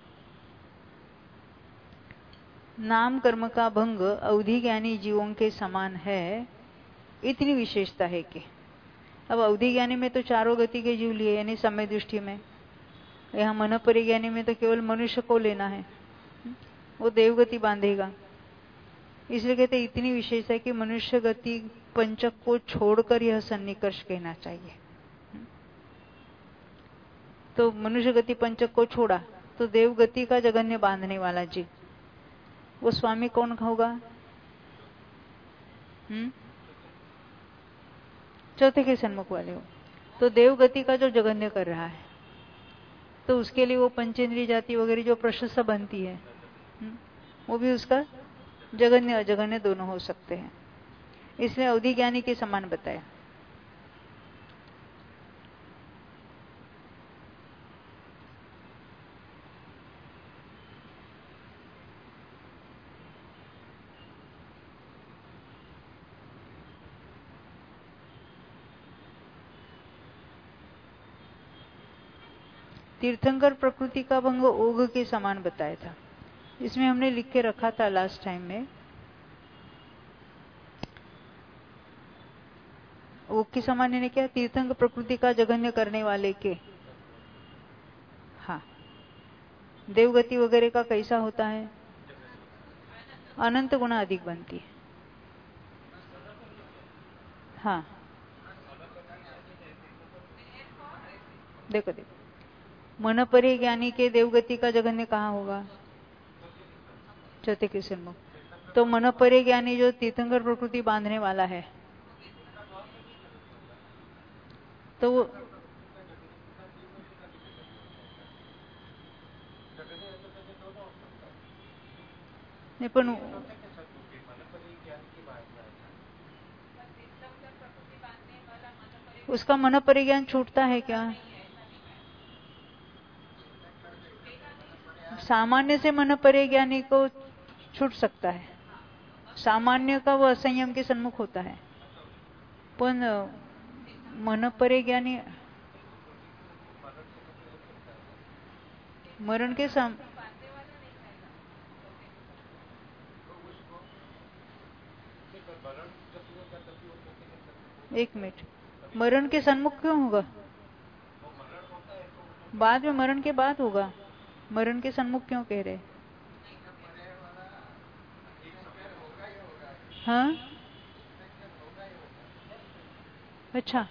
नाम कर्म का भंग अवधि ज्ञानी जीवों के समान है, इतनी विशेषता है कि अब अवधि ज्ञानी में तो चारों गति के जीव लिए, यानी समय दृष्टि में। यहाँ मन परिज्ञानी में तो केवल मनुष्य को लेना है, वो देवगति बांधेगा। इसलिए कहते इतनी विशेषता है कि मनुष्य गति पंचक को छोड़कर यह सन्निकर्ष कहना चाहिए। तो मनुष्य गति पंचक को छोड़ा तो देवगति का जगन्य बांधने वाला जीव, वो स्वामी कौन होगा? हम्म चौथे के सन्मुख वाले हो। तो देवगति का जो जगन्य कर रहा है तो उसके लिए वो पंचेंद्रिय जाति वगैरह जो प्रशस्त बनती है, वो भी उसका जगन्य अजगन्य दोनों हो सकते हैं। इसलिए अवधि ज्ञानी के समान बताया। तीर्थंकर प्रकृति का भंग ओघ के समान बताया था। इसमें हमने लिख के रखा था लास्ट टाइम में, ओघ के समान ने क्या, तीर्थंकर प्रकृति का जगन्य करने वाले के, हाँ देवगति वगैरह का कैसा होता है? अनंत गुना अधिक बनती है। हाँ देखो देखो, मन परि ज्ञानी के देवगति का जगन्य कहाँ होगा? चौथे के सन्मुख। तो मन परि ज्ञानी जो तीर्थंकर प्रकृति बांधने वाला है, तो वो नहीं, पण उसका मन परिज्ञान छूटता है क्या? सामान्य से मन परिज्ञानी को छूट सकता है, सामान्य का वो असंयम के सन्मुख होता है, पण मन परिज्ञानी मरण के सम एक मिनट, मरण के सन्मुख क्यों होगा? बाद में, मरण के बाद होगा। मरण के सन्मुख क्यों कह रहे? हाँ अच्छा,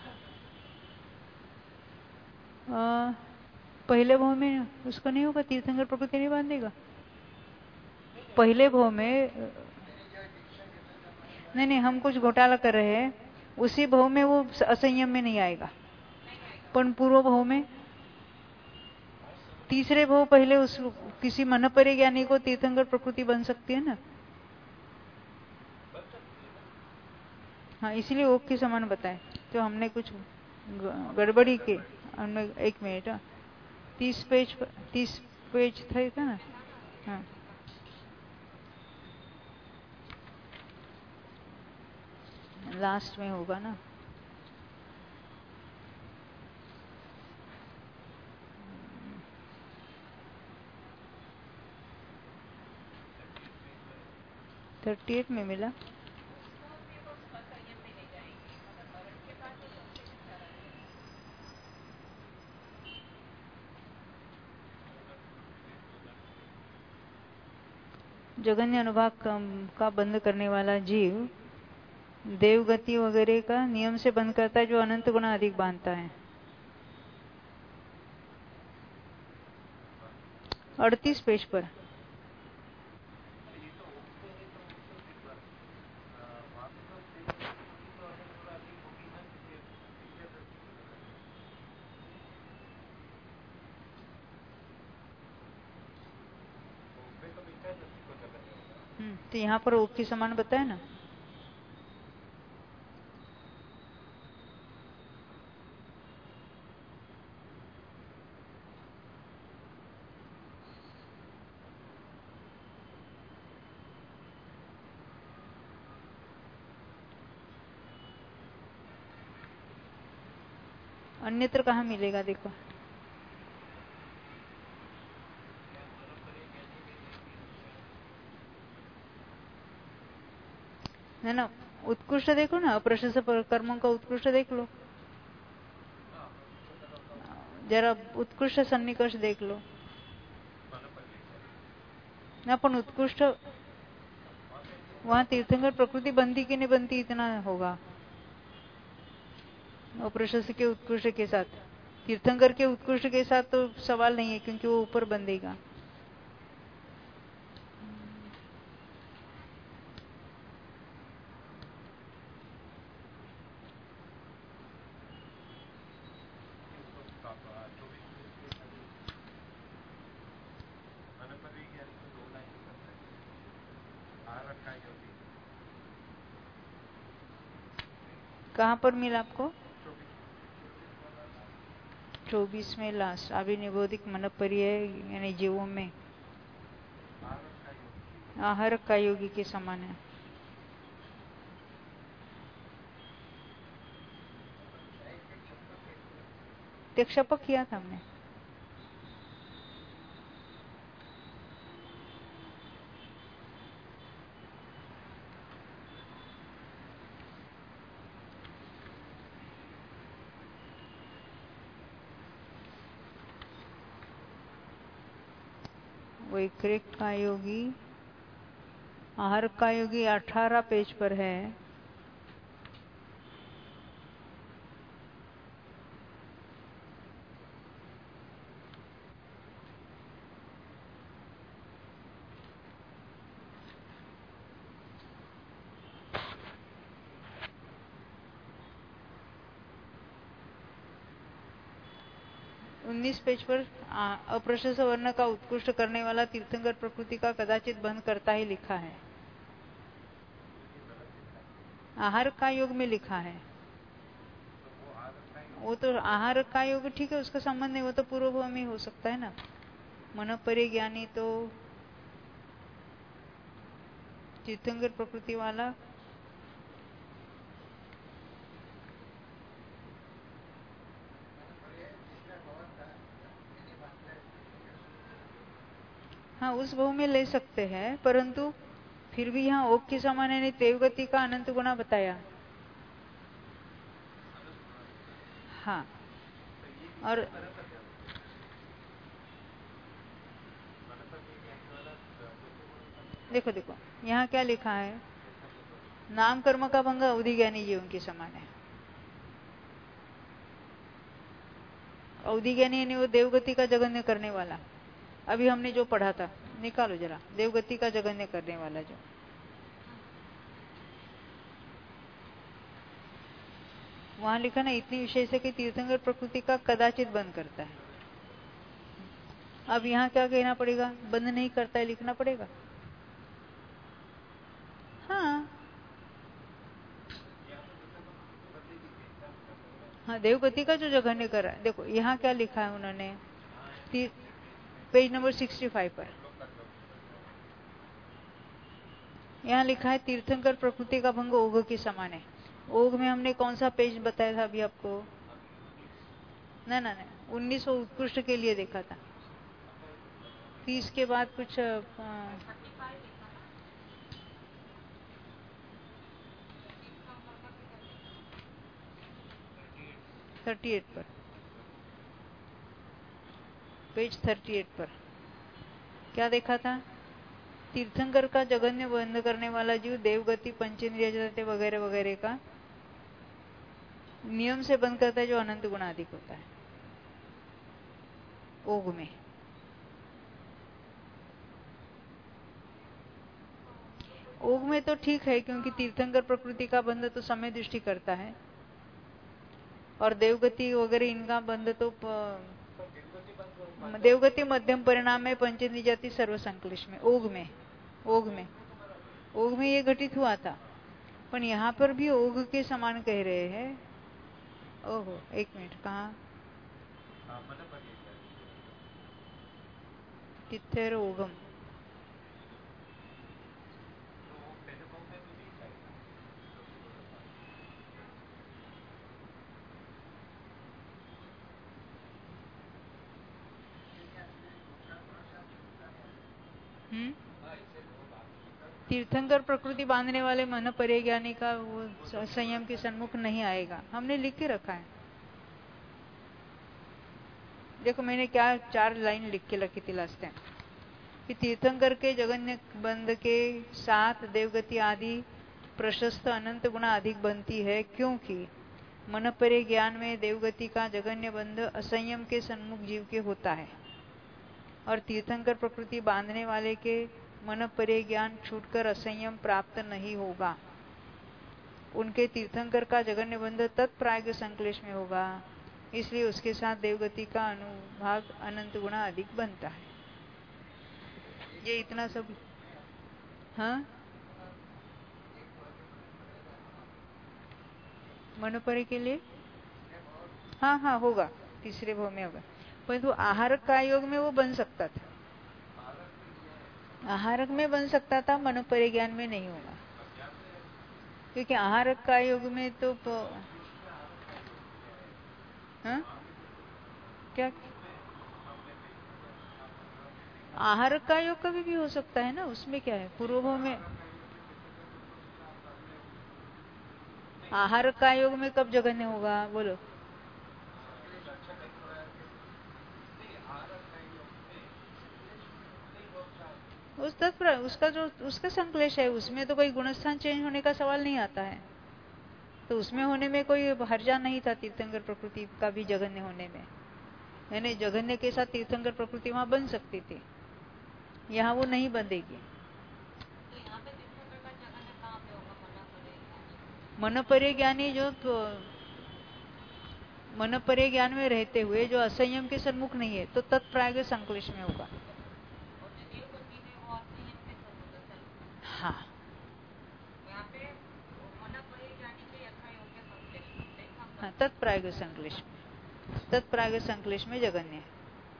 आ, पहले भाव में उसका नहीं होगा, तीर्थंकर प्रकृति नहीं बांधेगा पहले भाव में। नहीं नहीं, हम कुछ घोटाला कर रहे हैं। उसी भाव में वो असंयम में नहीं आएगा, पर पूर्व भाव में, तीसरे भाव पहले उस किसी मन परिज्ञानी को तीर्थंकर प्रकृति बन सकती है ना। हाँ, इसलिए ओक के समान बताए। तो हमने कुछ गड़बड़ी के हमने एक मिनट हाँ, तीस पेज पर तीस पेज थे था ना। हाँ, लास्ट में होगा ना। थर्टी एट में मिला। जगन्य अनुभाग का बंद करने वाला जीव देवगति वगैरह का नियम से बंद करता है, जो अनंत गुना अधिक बांधता है। अड़तीस पेज पर। हम्म, तो यहाँ पर ओक के समान बताया ना। अन्यत्र कहाँ मिलेगा देखो। है ना, उत्कृष्ट देखो ना, अप्रशंस कर्मों का उत्कृष्ट देख लो जरा, उत्कृष्ट सन्निकर्ष देख लो ना। पण उत्कृष्ट वहां तीर्थंकर प्रकृति बनती कि नहीं बनती इतना होगा। अप्रशंस के उत्कृष्ट के साथ, तीर्थंकर के उत्कृष्ट के साथ तो सवाल नहीं है, क्योंकि वो ऊपर बंधेगा। कहाँ पर मिला आपको? चौबीस में लास्ट। अभी निबोधिक मनपर्य यानी जीवों में आहार का योगी के समान है। क्षपक किया था हमने। वैकृत का योगी, आहार का योगी अठारह पेज पर है। उन्नीस पेज पर अप्रशंस वर्ण का उत्कृष्ट करने वाला तीर्थंकर प्रकृति का कदाचित बंध करता ही लिखा है। आहार का योग में लिखा है। वो तो आहार का योग ठीक है, उसका संबंध नहीं, वो तो पूर्वभूमि हो सकता है ना। मनोपरि ज्ञानी तो तीर्थंकर प्रकृति वाला हाँ, उस भाव में ले सकते हैं, परंतु फिर भी यहाँ ओक के समान है। देवगति का अनंत गुना बताया। हाँ, और देखो देखो यहाँ क्या लिखा है, नाम कर्म का भंग अवधि ज्ञानी जीवन के समान है। अवधि ज्ञानी यानी वो देवगति का जगन्य करने वाला। अभी हमने जो पढ़ा था, निकालो जरा, देवगति का जगन्य करने वाला जो वहां लिखा ना, इतनी विषय से कि तीर्थंकर प्रकृति का कदाचित बंद करता है। अब यहाँ क्या कहना पड़ेगा? बंद नहीं करता है लिखना पड़ेगा। हाँ, हाँ, देवगति का जो जघन्य कर रहा है, देखो यहाँ क्या लिखा है उन्होंने, पेज नंबर सिक्सटी फाइव पर यहाँ लिखा है तीर्थंकर प्रकृति का भंग ओघ के समान है। ओघ में हमने कौन सा पेज बताया था अभी आपको? ना ना ना उन्नीस सौ उत्कृष्ट के लिए देखा था। तीस के बाद कुछ थर्टी एट पर, पेज थर्टी एट पर क्या देखा था? तीर्थंकर का जघन्य बंद करने वाला जीव देवगति, पंचेंद्रिय वगैरह वगैरह का नियम से बंद करता है, जो अनंत गुना अधिक होता है ओघ में। ओघ में तो ठीक है, क्योंकि तीर्थंकर प्रकृति का बंध तो समय दृष्टि करता है, और देवगति वगैरह इनका बंध तो देवगति मध्यम परिणाम में, पंचेंद्रिय जाति सर्व संकलिश में, ओघ में ओघ में ओघ में ये घटित हुआ था। पर यहाँ पर भी ओघ के समान कह रहे हैं। ओहो एक मिनट, कहाँ कित्थेर ओघम? हम्म तीर्थंकर प्रकृति बांधने वाले मन परिज्ञानी का वो संयम के सन्मुख नहीं आएगा, हमने लिख के रखा है। देखो मैंने क्या चार लाइन लिख के रखी थी लास्ट टाइम, कि तीर्थंकर के जगन्य बंध के साथ देवगति आदि प्रशस्त अनंत गुना अधिक बनती है, क्योंकि मन परे ज्ञान में देवगति का जगन्य बंध असंयम के सन्मुख जीव के होता है, और तीर्थंकर प्रकृति बांधने वाले के मन परे ज्ञान छूटकर असंयम प्राप्त नहीं होगा। उनके तीर्थंकर का जगन्य बंध तत्प्राग संक्लेश में होगा, इसलिए उसके साथ देवगति का अनुभाग अनंत गुना अधिक बनता है। ये इतना सब, हाँ मन परे के लिए, हाँ हाँ होगा, तीसरे भाव में होगा, परंतु तो आहारक का योग में वो बन सकता था, आहारक में बन सकता था, मन परिज्ञान में नहीं होगा, क्योंकि आहारक का योग में तो हाँ क्या आहारक का योग कभी भी हो सकता है ना, उसमें क्या है? पूर्वभाव में आहारक का योग में कब जगन्य होगा, बोलो? उस तक उसका जो उसका संक्लेश है, उसमें तो कोई गुणस्थान चेंज होने का सवाल नहीं आता है, तो उसमें होने में कोई हर्जा नहीं था तीर्थंकर प्रकृति का भी जघन्य होने में, यानी जघन्य के साथ तीर्थंकर प्रकृति वहां बन सकती थी, यहाँ वो नहीं बंधेगी। मन परे ज्ञानी जो तो मन परे ज्ञान में रहते हुए जो असंयम के सन्मुख नहीं है, तो तत्प्राग संक्लेश में होगा। हाँ हाँ तत्प्राग संक्लेश, तत्प्राग संक्लेश में जगन्य है।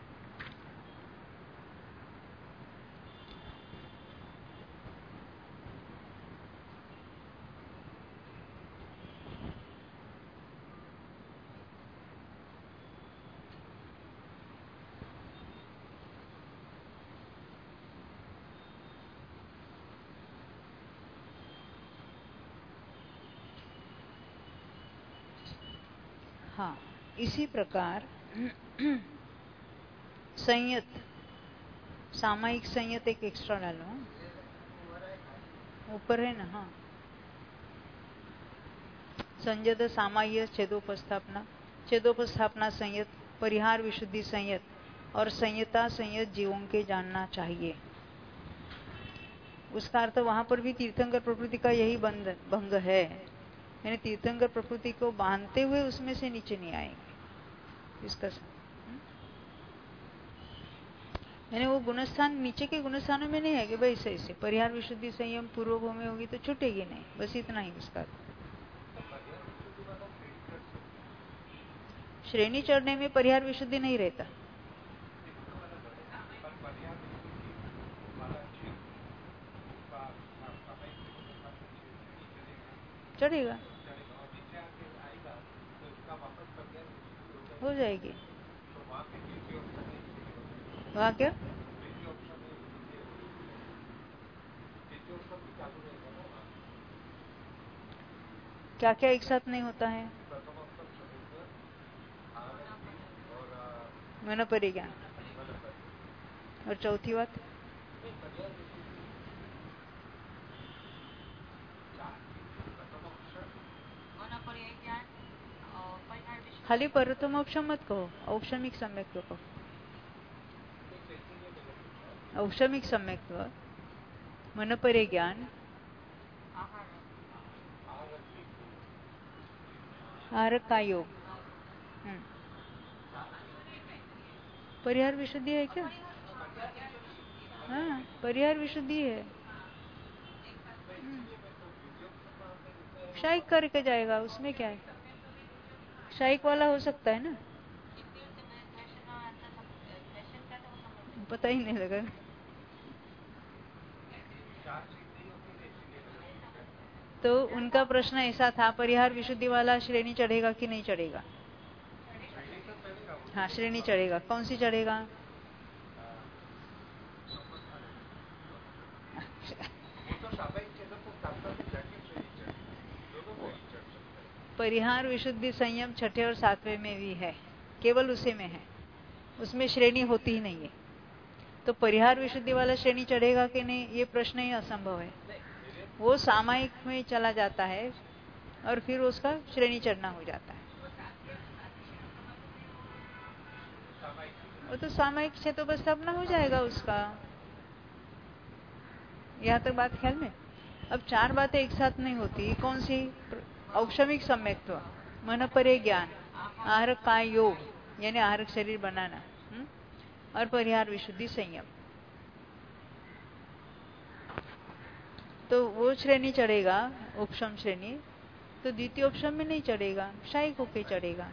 हाँ इसी प्रकार संयत, सामायिक संयत एक एक्स्ट्रा डालो, ऊपर है ना, हाँ संयत सामाय्य छेदोपस्थापना, छेदोपस्थापना संयत, परिहार विशुद्धि संयत और संयता संयत जीवों के जानना चाहिए। उसका अर्थ वहां पर भी तीर्थंकर प्रकृति का यही बंध भंग है, यानी तीर्थंकर प्रकृति को बांधते हुए उसमें से नीचे नहीं आएंगे, इसका यानी वो गुणस्थान नीचे के गुणस्थानों में नहीं है कि भाई सही से परिहार विशुद्धि संयम पूर्वभूमि में होगी तो छूटेगी नहीं, बस इतना ही उसका। श्रेणी चढ़ने में परिहार विशुद्धि नहीं रहता। चढ़ेगा, हो जाएगी। वहाँ क्या क्या क्या एक साथ नहीं होता है? मनोपरि ज्ञान। और चौथी बात खाली परतमोक्षम मत कहो, औक्षमिक सम्यक्त्व कहो। औक्षमिक सम्यक्त्व, मनोपरि ज्ञान, आहारक का योग। परिहार विशुद्धि है क्या? हाँ, परिहार विशुद्धि है। शायक करके जाएगा, उसमें क्या है? शायक वाला हो सकता है ना, पता ही नहीं लगा। तो उनका प्रश्न ऐसा था, परिहार विशुद्धि वाला श्रेणी चढ़ेगा कि नहीं चढ़ेगा? हाँ, श्रेणी चढ़ेगा। कौन सी चढ़ेगा? परिहार विशुद्धि संयम छठे और सातवें में भी है, केवल उसी में है, उसमें श्रेणी होती ही नहीं है। तो परिहार विशुद्धि वाला श्रेणी चढ़ेगा कि नहीं, ये प्रश्न ही असंभव है। वो सामायिक में चला जाता है और फिर उसका श्रेणी चढ़ना हो जाता है। वो तो सामायिक से तो बस अपना हो जाएगा उसका। यहाँ तक बात ख्याल में। अब चार बातें एक साथ नहीं होती। कौन सी? औक्षमिक सम्यक्त्व, मनोपरि ज्ञान, आहारक काय योग यानी आहारक शरीर बनाना, हुँ? और परिहार विशुद्धि संयम। तो वो श्रेणी चढ़ेगा, उपशम श्रेणी। तो द्वितीय उपशम में नहीं चढ़ेगा, शायक होके चढ़ेगा।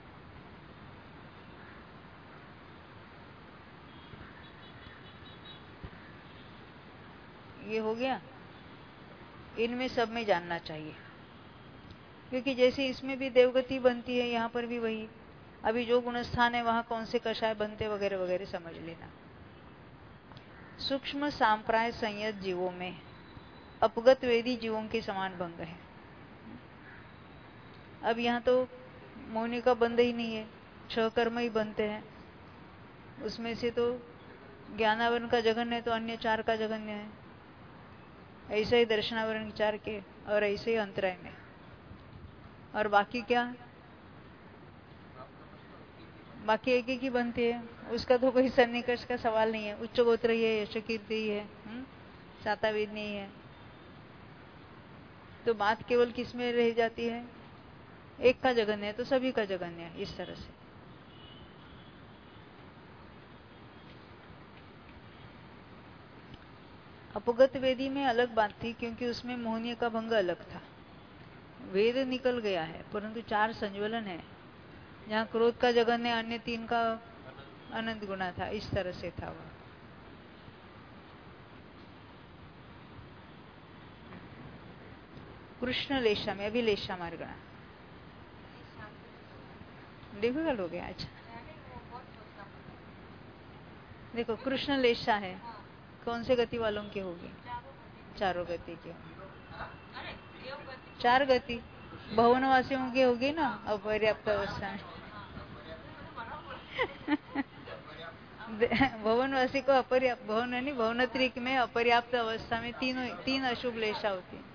ये हो गया। इनमें सब में जानना चाहिए, क्योंकि जैसे इसमें भी देवगति बनती है, यहाँ पर भी वही। अभी जो गुणस्थान है वहां कौन से कषाय बनते वगैरह वगैरह समझ लेना। सूक्ष्म सांप्राय संयत जीवों में अपगत वेदी जीवों के समान भंग है। अब यहाँ तो मौनी का बंध ही नहीं है, छह कर्म ही बनते हैं। उसमें से तो ज्ञानावरण का जघन्य है तो अन्य चार का जघन्य है। ऐसे ही दर्शनावरण चार के, और ऐसे ही अंतराय में। और बाकी क्या? बाकी एक एक ही बनती है, उसका तो कोई सन्निकर्ष का सवाल नहीं है। उच्च गोत्र ही है, यशकीर्ति ही है, सातावेद नहीं है। तो बात केवल किस में रह जाती है? एक का जघन्य है तो सभी का जघन्य है, इस तरह से। अपगत वेदी में अलग बात थी, क्योंकि उसमें मोहनीय का भंग अलग था। वेद निकल गया है, परंतु चार संज्वलन है। जहाँ क्रोध का जघन्य, अन्य तीन का अनंत गुना था, इस तरह से था वह। कृष्ण लेशा में, अभी लेशा मार्गणा डिफिकल्ट हो गया। अच्छा देखो, कृष्ण लेशा है, कौन से गति वालों की होगी? चारों गति की होगी। चार गति भवनवासियों की होगी ना, अपर्याप्त अवस्था में। भवनवासी को अपर्याप्त, भवन नहीं, भवनत्रिक में अपर्याप्त अवस्था में तीनों तीन अशुभ लेशा होती है।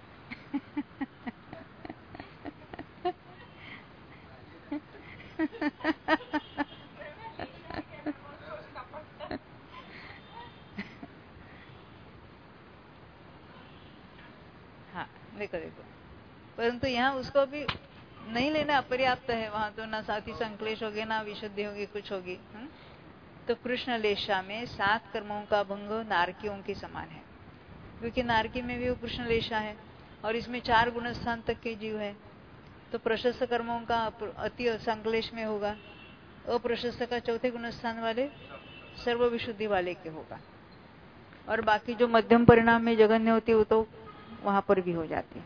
हाँ देखो देखो, परंतु यहाँ उसको भी नहीं लेना, अपर्याप्त है। वहां तो ना साथी संक्लेश होगी, ना विशुद्धि होगी, कुछ होगी। हुँ? तो कृष्ण लेशा में सात कर्मों का भंग नारकियों के समान है, क्योंकि नारकी में भी वो कृष्ण लेशा है और इसमें चार गुणस्थान तक के जीव है। तो प्रशस्त कर्मों का अति संकलेश में होगा, अप्रशस्त का चौथे गुण स्थान वाले सर्व विशुद्धि वाले के होगा, और बाकी जो मध्यम परिणाम में जगन्य होती है वो तो वहां पर भी हो जाती है।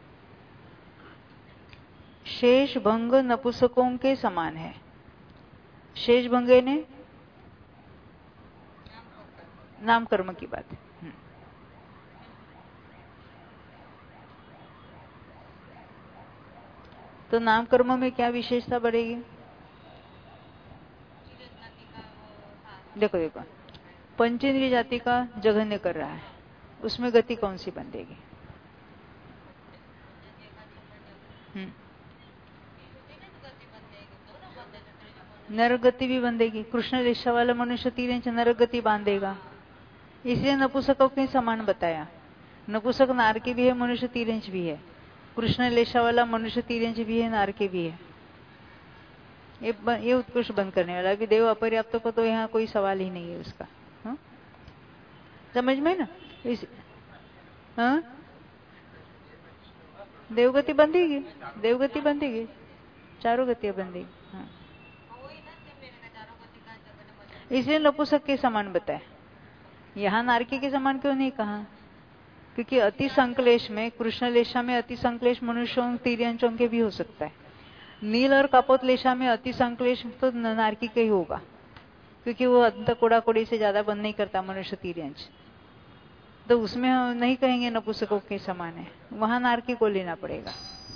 शेष भंग नपुंसकों के समान है। शेष भंगे ने नाम कर्म की बात है। तो नाम कर्म में क्या विशेषता बढ़ेगी? देखो देखो पंचेंद्रिय जाति का जघन्य कर रहा है, उसमें गति कौन सी बंधेगी? नरगति भी बंधेगी। कृष्ण रेशा वाला मनुष्य तीन इंच नरगति बांधेगा, इसलिए नपुंसकों के समान बताया। नपुंसक नार के भी है, मनुष्य तीन इंच भी है। कृष्ण लेशा वाला मनुष्य तीन इंच भी है, नार के भी है। ये ये उत्कृष्ट बंद करने वाला। अभी देव अपर्याप्त को तो यहाँ कोई सवाल ही नहीं है उसका। हा? समझ में ना? इस हाँ देवगति बंधेगी, देवगति बंधेगी, चारों गतियां बंधेगी। हाँ इसलिए नपुंसक के समान बताया। यहाँ नारकी के समान क्यों नहीं कहा? क्योंकि अति संकलेश में, कृष्ण लेशा में अति संकलेश मनुष्यों तिर्यंचों के भी हो सकता है। नील और कपोत लेशा में अति संकलेश तो नारकी का ही होगा, क्योंकि वो अंत कोड़ा कोड़ी से ज्यादा बंद नहीं करता मनुष्य तिर्यंच, तो उसमें हम नहीं कहेंगे नपुंसकों के समान है, वहां नारकी को लेना पड़ेगा।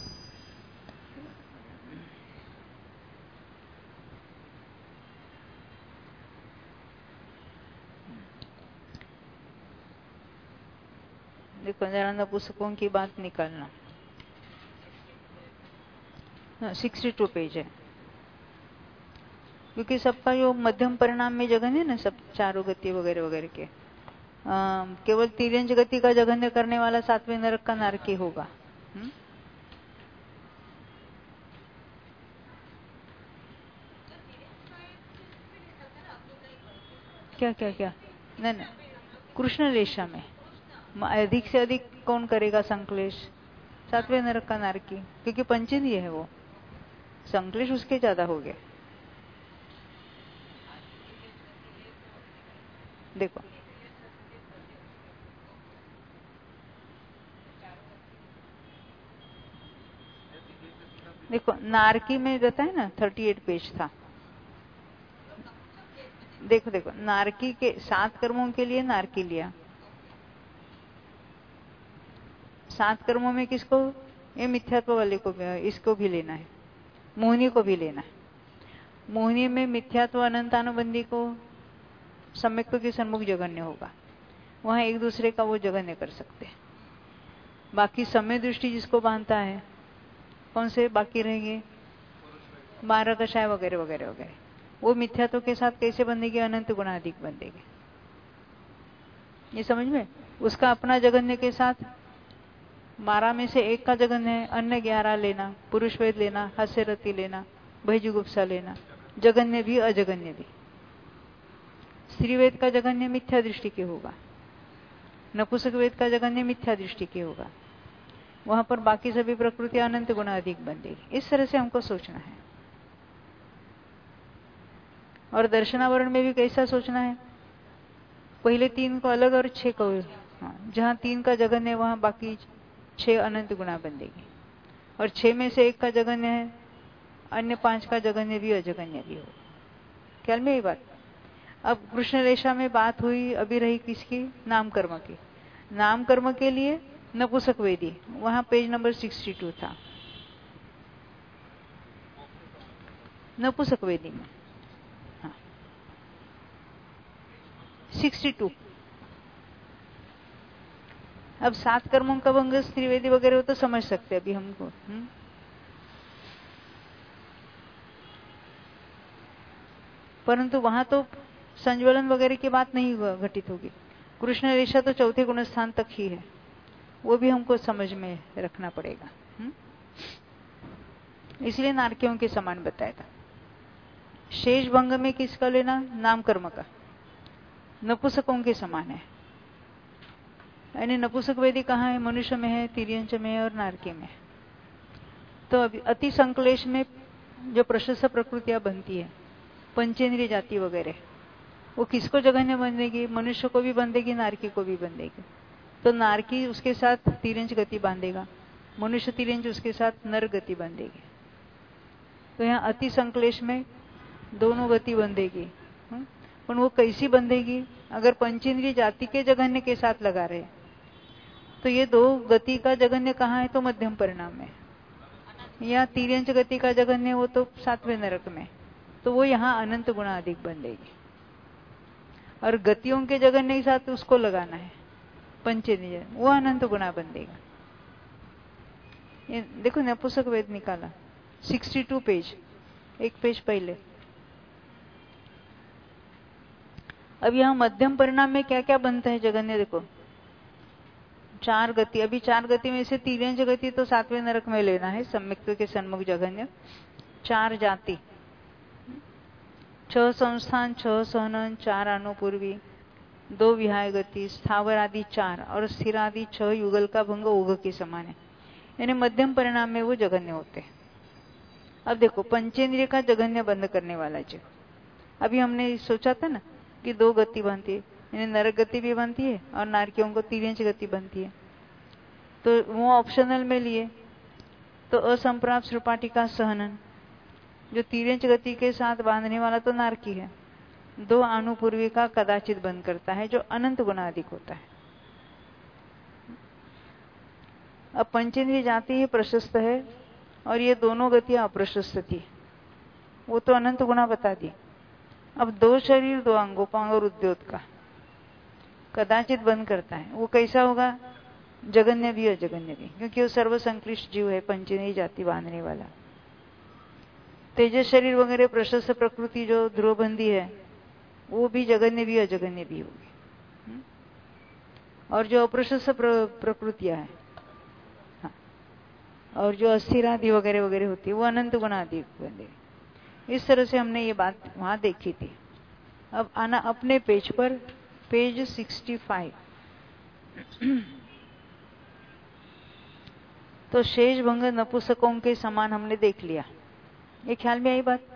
देखो जरा नपुंसकों की बात निकालना। सिक्सटी टू पेज है, क्योंकि सबका जो मध्यम परिणाम में जगन है ना, सब चारों गति वगैरह वगैरह के, आ, केवल तिर्यंच गति का जघन्य करने वाला सातवें नरक का नारकी होगा। हुँ? क्या क्या क्या नहीं नहीं कृष्ण लेशा में अधिक से अधिक कौन करेगा संकलेश? सातवें नरक का नारकी, क्योंकि पंचेंद्रिय है वो, संकलेश उसके ज्यादा हो गए। देखो देखो नारकी में रहता है ना, थर्टी एट पेज था। देखो देखो नारकी के सात कर्मों के लिए नारकी लिया, सात कर्मों में किसको? ये मिथ्यात्व वाले को भी, इसको भी लेना है, मोहिनी को भी लेना है। मोहिनी में मिथ्यात्व अनंतानुबंधी को सम्यक्त्व के सन्मुख जगन्य होगा, वहां एक दूसरे का वो जगन्य कर सकते हैं। बाकी समय दृष्टि जिसको बांधता है, कौन से बाकी रहेंगे? बारह कषाय वगैरह वगैरह वगैरह, वो मिथ्यात्व के साथ कैसे बंधेगी? अनंत गुना अधिक बंधेगी। ये समझ में? उसका अपना जगन्य के साथ बारह में से एक का जगन्य है, अन्य ग्यारह लेना, पुरुष वेद लेना, हास्यरति लेना, भयजुगुप्सा लेना, जगन्य भी अजगन्य भी। स्त्री वेद का जगन्य मिथ्या दृष्टि के होगा, नपुंसक वेद का जगन्य मिथ्या दृष्टि के होगा, वहां पर बाकी सभी प्रकृति अनंत गुना अधिक बंधेगी। इस तरह से हमको सोचना है। और दर्शनावरण में भी कैसा सोचना है? पहले तीन को अलग और छह को, हाँ, जहां तीन का जगन्य है वहां बाकी छह अनंत गुना बंधेगी, और छह में से एक का जगन्य है, अन्य पांच का जगन्य भी अजगन्य भी हो। ख्याल में ये बात? अब कृष्ण रेशा में बात हुई, अभी रही किसकी? नाम कर्म की। नाम कर्म के लिए नपुंसक वेदी, वहां पेज नंबर सिक्सटी टू था, नपुंसक वेदी में। हाँ सिक्सटी टू। अब सात कर्मों का भंग त्रिवेदी वगैरह हो तो समझ सकते अभी हमको। हुँ? परंतु वहां तो संज्वलन वगैरह की बात नहीं घटित होगी। कृष्ण रेशा तो चौथे गुण स्थान तक ही है, वो भी हमको समझ में रखना पड़ेगा। हुँ? इसलिए नारकियों के समान बताया था। शेष भंग में किसका लेना? नाम कर्म का, नपुंसकों के समान है। यानी नपुंसक वेदी कहाँ है? मनुष्य में है, तिर्यंच में है और नारकी में। तो अभी अति संक्लेश में जो प्रशस्त प्रकृतियां बनती है, पंचेंद्रिय जाति वगैरह, वो किसको जघन्य बंधेगी? मनुष्य को भी बंधेगी, नारकी को भी बंधेगी। तो नारकी उसके साथ तिरंज गति बांधेगा, मनुष्य तिरंज उसके साथ नर गति बांधेगी। तो यहाँ अति संक्लेश में दोनों गति बंधेगी। पर वो कैसी बंधेगी? अगर पंचेंद्रिय जाति के जघन्य के साथ लगा रहे तो ये दो गति का जघन्य कहाँ है? तो मध्यम परिणाम में। या तिरंज गति का जघन्य वो तो सातवें नरक में, तो वो यहाँ अनंत गुणा अधिक बंधेगी। और गतियों के जघन्य के साथ उसको लगाना है पंचेंद्रिय, वो अनंत गुणा बंधेगा। ये देखो नपुंसक वेद निकाला, बासठ पेज, एक पेज पहले। अब यहाँ मध्यम परिणाम में क्या क्या बनता है जघन्य? देखो चार गति, अभी चार गति में से तिरंज गति तो सातवें नरक में लेना है, सम्यक्त्व के सन्मुख जघन्य। चार जाति, छह संस्थान, छह सहनन, चार अनुपूर्वी, दो विहाय गति, स्थावर आदि चार और स्थिर आदि छह युगल का भंग ओघ के समान है। यानी मध्यम परिणाम में वो जघन्य होते हैं। अब देखो पंचेंद्रिय का जघन्य बंद करने वाला जो अभी हमने सोचा था ना कि दो गति बनती है, यानी नरक गति भी बनती है और नारकियों को तिरंज गति बनती है, तो वो ऑप्शनल में लिए। तो असंप्राप्त सृपाटिका सहनन, जो तिरंज गति के साथ बांधने वाला तो नारकी है, दो अनुपूर्वी का कदाचित बंद करता है, जो अनंत गुना अधिक होता है। अब पंचेंद्रिय जाति ही प्रशस्त है और ये दोनों गतियां अप्रशस्त थी, वो तो अनंत गुना बता दी। अब दो शरीर, दो अंगोपांग और उद्योत का कदाचित बंद करता है, वो कैसा होगा? जघन्य भी अजघन्य भी, क्योंकि वो सर्वसंक्लिष्ट जीव है, पंचेंद्रिय जाति बांधने वाला। तेजस शरीर वगैरह प्रशस्त प्रकृति जो ध्रुवबंदी है, वो भी जघन्य भी अजघन्य भी होगी। और जो अप्रशस्त प्र, प्रकृतियां है, हाँ, और जो अस्थिरादि वगैरह वगैरह होती है, वो अनंत गुणादि बंधे। इस तरह से हमने ये बात वहां देखी थी। अब आना अपने पेज पर, पेज पैंसठ। तो शेष भंग नपुंसकों के समान हमने देख लिया, ये ख्याल में आई बात?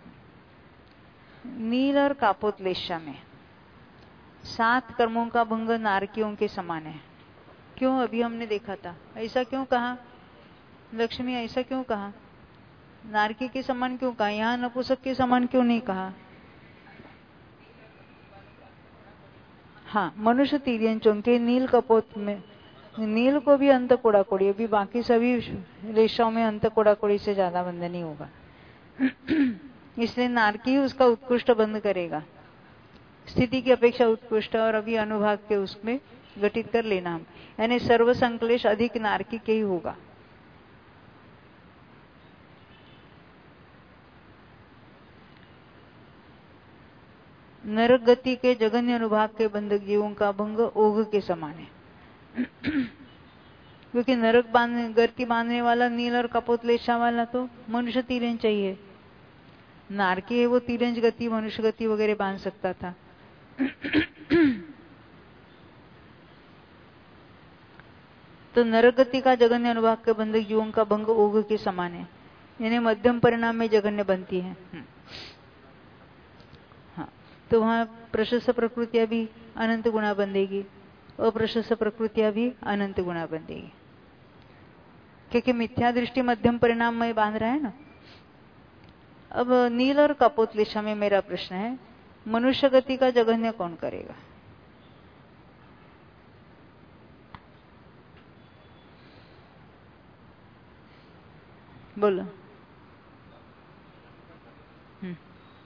नील और कापोतलेशा में सात कर्मों का भंग नारकियों के समान है। क्यों? अभी हमने देखा था। ऐसा क्यों कहा लक्ष्मी? ऐसा क्यों कहा? नारकी के समान क्यों कहा? यहाँ नपुंसक के समान क्यों नहीं कहा? हाँ, मनुष्य तिर्यंचों के नील कपोत में, नील को भी अंत कोड़ाकोड़ी, अभी बाकी सभी रेशाओं में अंत कोड़ाकोड़ी से ज्यादा बंध नहीं होगा। इसलिए नारकी उसका उत्कृष्ट बंध करेगा, स्थिति की अपेक्षा उत्कृष्ट, और अभी अनुभाग के उसमें गठित कर लेना हम, यानी सर्व संक्लेश अधिक नारकी के ही होगा। नरक गति के जघन्य अनुभाग के बंधक जीवों का भंग ओघ के समान है। क्योंकि नरक बांधने गति बांधने वाला नील और कपोतलेशा वाला तो मनुष्य तिरंज चाहिए, नारकी है वो तिरंज गति, मनुष्य गति वगैरह बांध सकता था। तो नरक गति का जघन्य अनुभाग के बंधक जीवों का भंग ओघ के समान है, यानी मध्यम परिणाम में जघन्य बनती है। हाँ, तो वहां प्रशस्त प्रकृतियां भी अनंत गुणा बंधेगी, अप्रशस्त प्रकृतियां भी अनंत गुणा बंधेगी, क्योंकि मिथ्या दृष्टि मध्यम परिणाम में बांध रहा है ना। अब नील और कपोतलेशा में मेरा प्रश्न है, मनुष्य गति का जघन्य कौन करेगा? बोलो। हम्म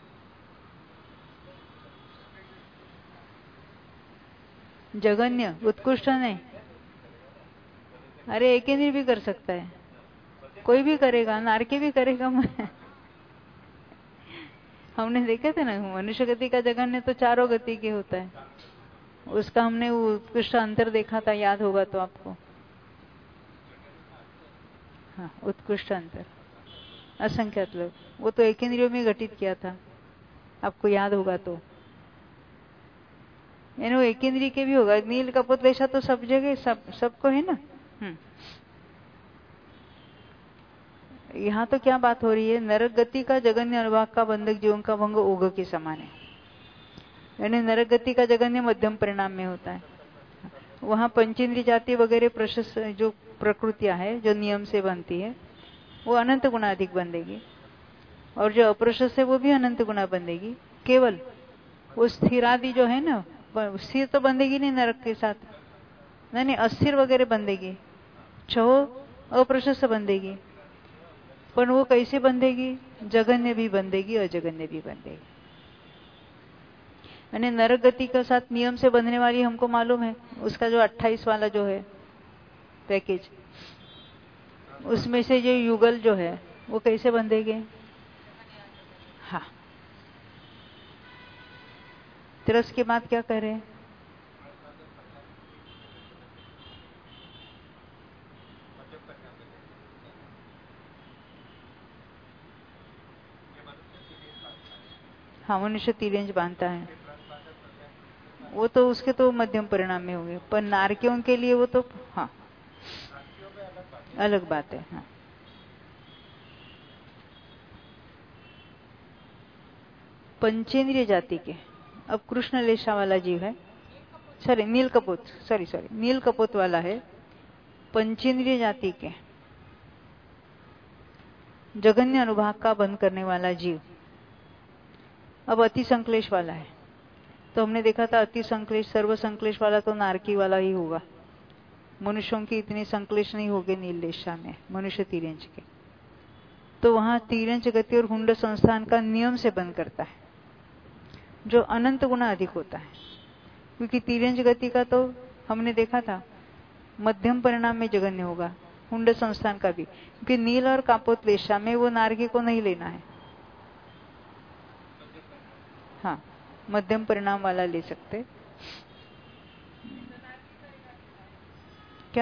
जघन्य उत्कृष्ट नहीं, अरे एक इंद्रिय भी कर सकता है, कोई भी करेगा, नारकी भी करेगा। हमने देखे थे ना, मनुष्य गति का जघन्य तो चारों गति के होता है, उसका हमने उत्कृष्ट अंतर देखा था, याद होगा तो आपको। हाँ, उत्कृष्ट अंतर असंख्यात लोग, वो तो एक इंद्रियों में घटित किया था, आपको याद होगा तो। यानी वो एक इंद्रिय के भी होगा, नील कपोतलेशा तो सब जगह सब सबको है ना। हम्म यहाँ तो क्या बात हो रही है, नरक गति का जगन्य अनुभाग का बंधक जीवन का भंग ओघ के समान है, यानी नरक गति का जगन्य मध्यम परिणाम में होता है। वहां पंचेंद्रिय जाति वगैरह प्रशस्त जो प्रकृतियां है जो नियम से बनती है वो अनंत गुना अधिक बंधेगी, और जो अप्रशस्त है वो भी अनंत गुना बंधेगी। केवल वो स्थिरादि जो है ना, स्थिर तो बंधेगी नहीं नरक के साथ, नहीं नहीं अस्थिर वगैरह बंधेगी, छह अप्रशस्त बंधेगी, पर वो कैसे बंधेगी, जगन्य भी बंधेगी अजगन्य भी बंधेगी। यानी नरक गति के साथ नियम से बंधने वाली हमको मालूम है, उसका जो अट्ठाईस वाला जो है पैकेज, उसमें से जो युगल जो है वो कैसे बंधेगे। हाँ, तिरस के बाद क्या कह रहे हैं, हाँ मनुष्य तिरंज बांधता है, वो तो उसके तो मध्यम परिणाम में होंगे, पर नारकियों के लिए वो तो हाँ अलग बात है। हाँ पंचेंद्रिय जाति के, अब कृष्ण लेशा वाला जीव है, सॉरी नील कपोत, सॉरी सॉरी नील कपोत वाला है, पंचेंद्रिय जाति के जगन्य अनुभाग का बंद करने वाला जीव अब अति संक्लेश वाला है। तो हमने देखा था अति संक्लेश सर्व संक्लेश वाला तो नारकी वाला ही होगा, मनुष्यों की इतनी संक्लेश नहीं होगी नीलेशा में, मनुष्य तीरंज के। तो वहां तीरंज गति और हुंड संस्थान का नियम से बंद करता है, जो अनंत गुना अधिक होता है, क्योंकि तीरंज गति का तो हमने देखा था मध्यम परिणाम में जगन्य होगा, हुंड संस्थान का भी, क्योंकि नील और कापोतलेशा में वो नारकी को नहीं लेना है। हाँ मध्यम परिणाम वाला ले सकते। क्या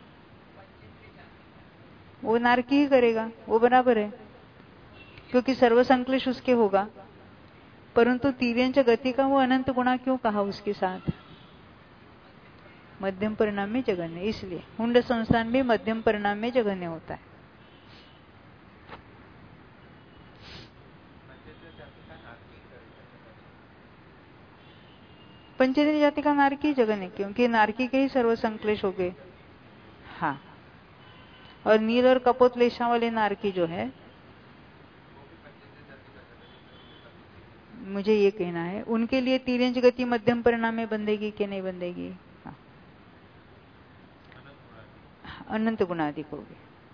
वो नारकी ही करेगा, वो बराबर है, क्योंकि सर्वसंक्लेश उसके होगा, परंतु तीव्यांच गति का वो अनंत गुणा क्यों कहा उसके साथ, मध्यम परिणाम में जगन्य, इसलिए हुंड संस्थान भी मध्यम परिणाम में जगन्य होता है। पंचेंद्रिय जाति का नारकी जगन्य, क्योंकि नारकी के ही सर्वसंक्लेश हो गए। हाँ, और नील और कपोतलेशा वाले नारकी जो है, मुझे ये कहना है उनके लिए तीरंज गति मध्यम परिणाम में बंधेगी कि नहीं बंधेगी। हाँ, अनंत गुणाधिक होगी।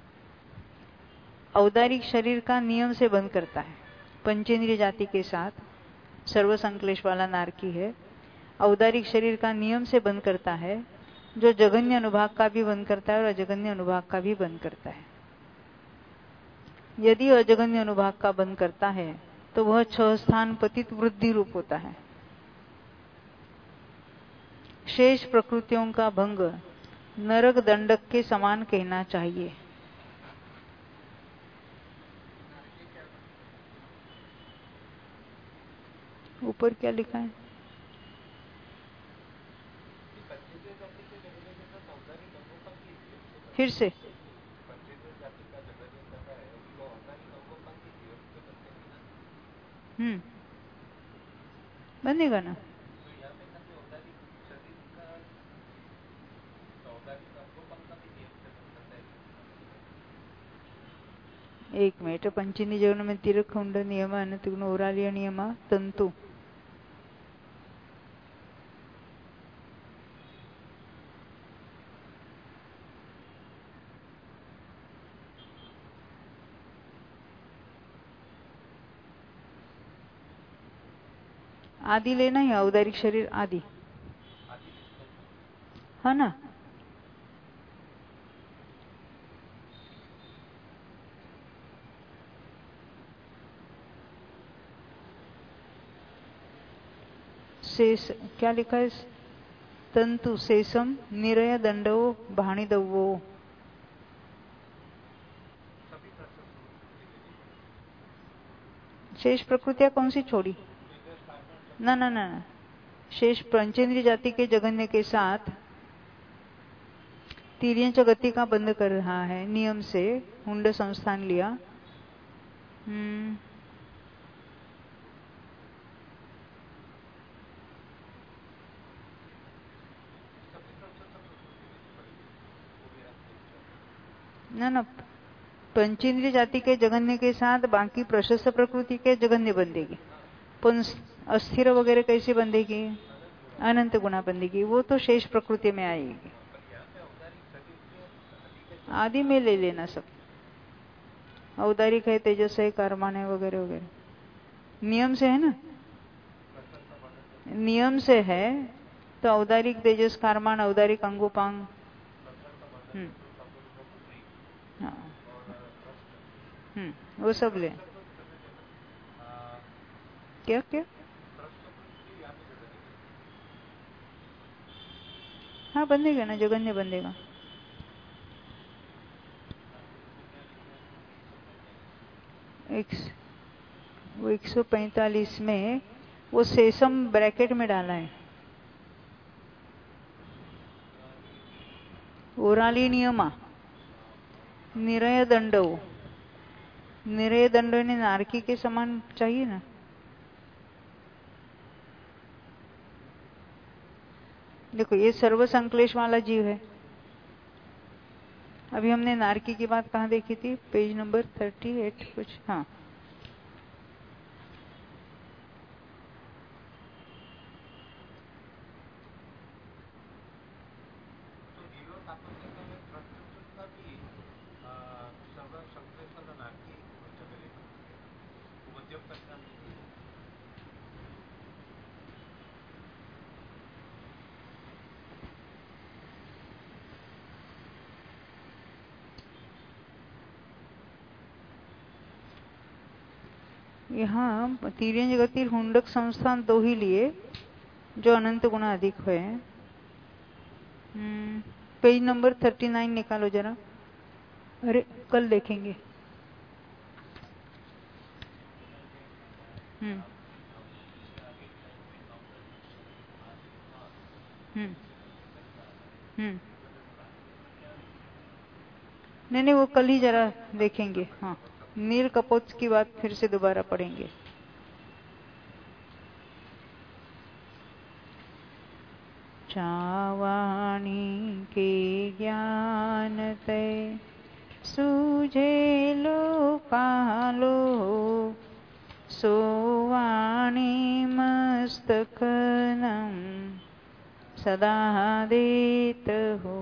औदारिक शरीर का नियम से बंध करता है, पंचेंद्रिय जाति के साथ सर्वसंक्लेश वाला नारकी है, औदारिक शरीर का नियम से बंद करता है, जो जगन्य अनुभाग का भी बंद करता है और अजगन्य अनुभाग का भी बंद करता है। यदि अजगन्य अनुभाग का बंद करता है तो वह छह स्थान पतित वृद्धि रूप होता है। शेष प्रकृतियों का भंग नरक दंडक के समान कहना चाहिए। ऊपर क्या लिखा है, फिर से हम्म बनेगा ना। एक मिनट, पंचेंद्रिय जगन में तिरक हुंड नियम अनंत गुण ओरालिय नियम तंतु आदि लेना है, औदारिक शरीर आदि है ना। शेष क्या लिखा है, तंतु शेषम निरय दंडो भाणिदवो। शेष प्रकृतियां कौन सी छोड़ी, ना ना ना ना, शेष पंचेंद्रिय जाति के जगन्य के साथ तिर्यंच गति का बंद कर रहा है नियम से, हुंड संस्थान लिया। हम्म ना ना, पंचेंद्रिय जाति के जगन्य के साथ बाकी प्रशस्त प्रकृति के जगन्य बंधेगी, पण अस्थिर वगैरह कैसे बंधेगी? अनंत गुणा बंधेगी, वो तो शेष प्रकृति में आएगी। आदि में ले लेना सब, औदारिक है, तेजस है, कर्मान है वगैरह वगैरह, नियम से है ना, नियम से है तो औदारिक, तेजस, कर्मान, औदारिक, अंगोपांग। हम्म हाँ हम्म वो सब ले। क्या क्या? हाँ बंधेगा ना, जगन्य बंधेगा। एक वो एक सौ पैंतालीस में वो सेसम ब्रैकेट में डाला है, ओराली नियमा निरय दंडो, निरय दंडो ने नारकी के समान चाहिए ना। देखो ये सर्व संक्लेश वाला जीव है। अभी हमने नारकी की बात कहाँ देखी थी? पेज नंबर थर्टी एट कुछ, हाँ। यहाँ तिर्यंज गति हुंडक संस्थान दो ही लिए जो अनंत गुना अधिक है। पेज नंबर थर्टी नाइन निकालो जरा। अरे कल देखेंगे। हम्म हम्म हम्म नहीं नहीं, वो कल ही जरा देखेंगे। हाँ, नील कपोत की बात फिर से दोबारा पढ़ेंगे। चावाणी के ज्ञान ते सूझे लो कालो, सोवाणी मस्तकनम सदा देत हो।